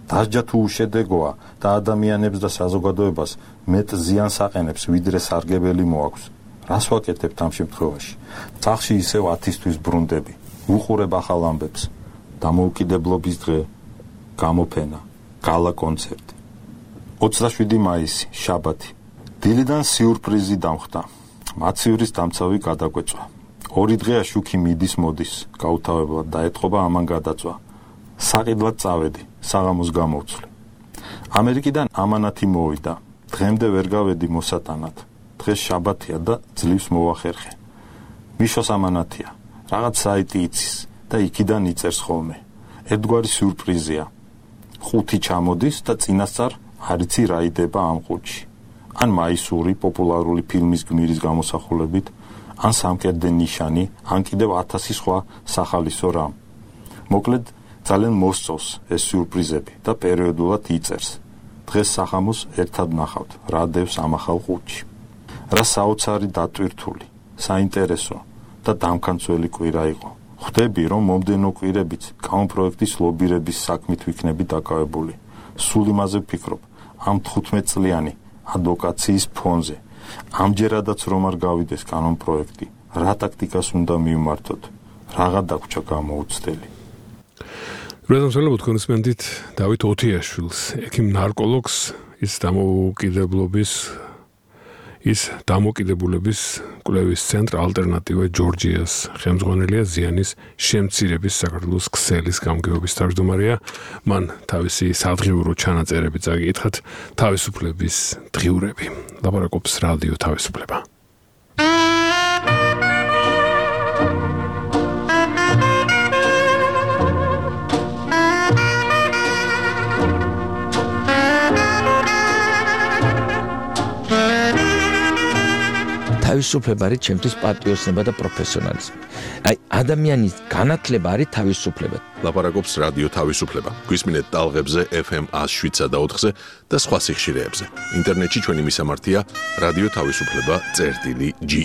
დასჯა თუ უშედეგოა და ადამიანებს და საზოგადოებას მეტ ზიანს აყენებს, ვიდრე სარგებელი მოაქვს. რას ვაკეთებთ ამ შემთხვევაში? სახში ისევ 10-ისთვის ბრუნდები, უყურებ ახალ ამბებს, დამოუკიდებლობის დღე, გამოფენა, გალა კონცერტი. 27 მაისი, შაბათი. დილიდან სიურპრიზი დამხდა. მაცივრის დამცავი გადაგვეწვა. 2 დღეა შუქი მიდის მოდის, გაუთავებლად დაეთყობა ამან გადაწვა. საყიდლად წავედი, საღამოს გამოვცვლი. ამერიკიდან ამანათი მოვიდა. დღემდე ვერ გავედი მოსატანად. დღეს შაბათია და ძლივს მოვახერხე. მიშოს ამანათია. რაღაც საიტი იცის და იქიდან იწერს ხოლმე. ერთგვარი სიურპრიზია. 5 ჩამოდის და წინასწარ არ იცი რა იდება ამ ყუთში. ან მაისური პოპულარული ფილმის გმირის გამოსახულებით, ან სამკერდე ნიშანი, ან კიდევ 1000 სხვა სახალისო რამ. მოკლედ, ძალიან მოსწონს ეს სიურპრიზები და პერიოდულად იწერს. დღეს სახამოს ერთად ნახავთ, რა დევს ამ ახალ ყუთში. რა საოცარი დატვირთული, საინტერესო და დამქანცველი კვირა იყო. ხვდები, რომ მომდენო კვირებიც კამპროექტის ლობირების საქმით ვიქნები დაკავებული. სულ იმაზე ვფიქრობ, ამ 15 წლიანი ადვოკაციის ფონზე. ამჯერადაც რომ არ გავიდეს კანონ პროექტი, რა ტაქტიკას უნდა მივმართოთ, რაღა დაგვრჩა გამოუცდელი. რეზონსელო თქვენსმენდით დავით ოთიაშვილს, ექიმ ნარკოლოგს, ის დამოკიდებულების კვლევის ცენტრ ალტერნატივა ჯორჯიას ხელმძღვანელია, ზიანის შემცირების საქართველოს ქსელის გამგეობის თავმჯდომარეა. მან თავისი სადღიურო ჩანაწერები წაკითხათ, თავისუფლების დღიურები. ლაპარაკობს რადიო თავისუფლება. თავისუფლება არის ჩემთვის პატრიოტიზმი და პროფესიონალიზმი. აი ადამიანის განათლება არის თავისუფლება. ლაპარაკობს რადიო თავისუფლება. გვისმინეთ ტალღებზე FM 107.4-ზე და სხვა სიხშირეებზე. ინტერნეტში ჩვენი მისამართია რადიო თავისუფლება.ge.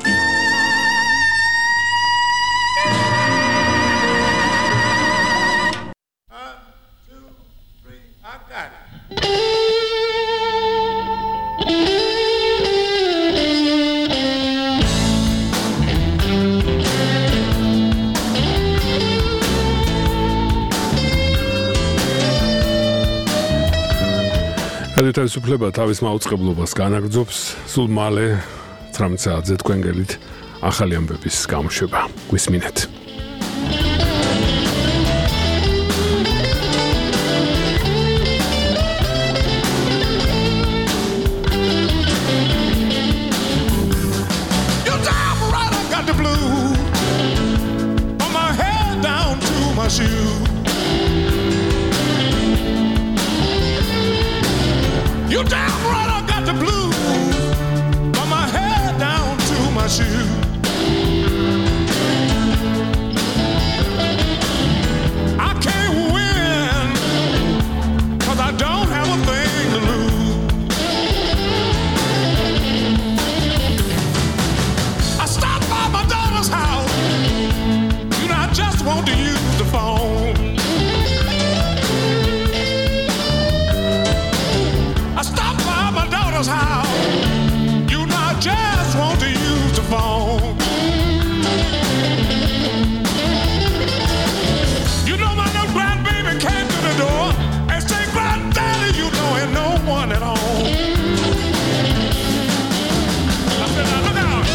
თავისუფლება თავის მაუწყებლობას განაგრძობს, სულ მალე 19 საათზე თქვენ გელით ახალი ამბების გამოშვება. გვისმინეთ. You damn right I got the blues from my head down to my shoes. I can't win 'cause I don't have a thing to lose. I stopped by my daughter's house. You know I just want to use the phone. House. You know I just want to use the phone. You know my little grandbaby came to the door and said, "Granddaddy, you know ain't no one at home." I said, "Now look out."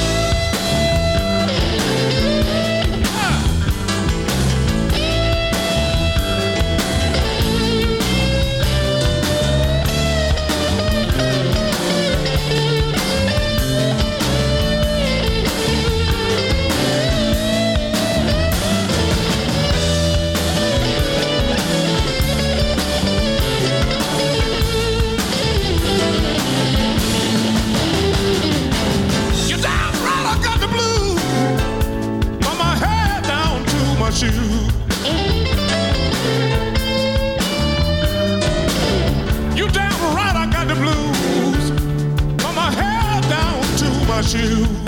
You damn right I got the blues from my head down to my shoes.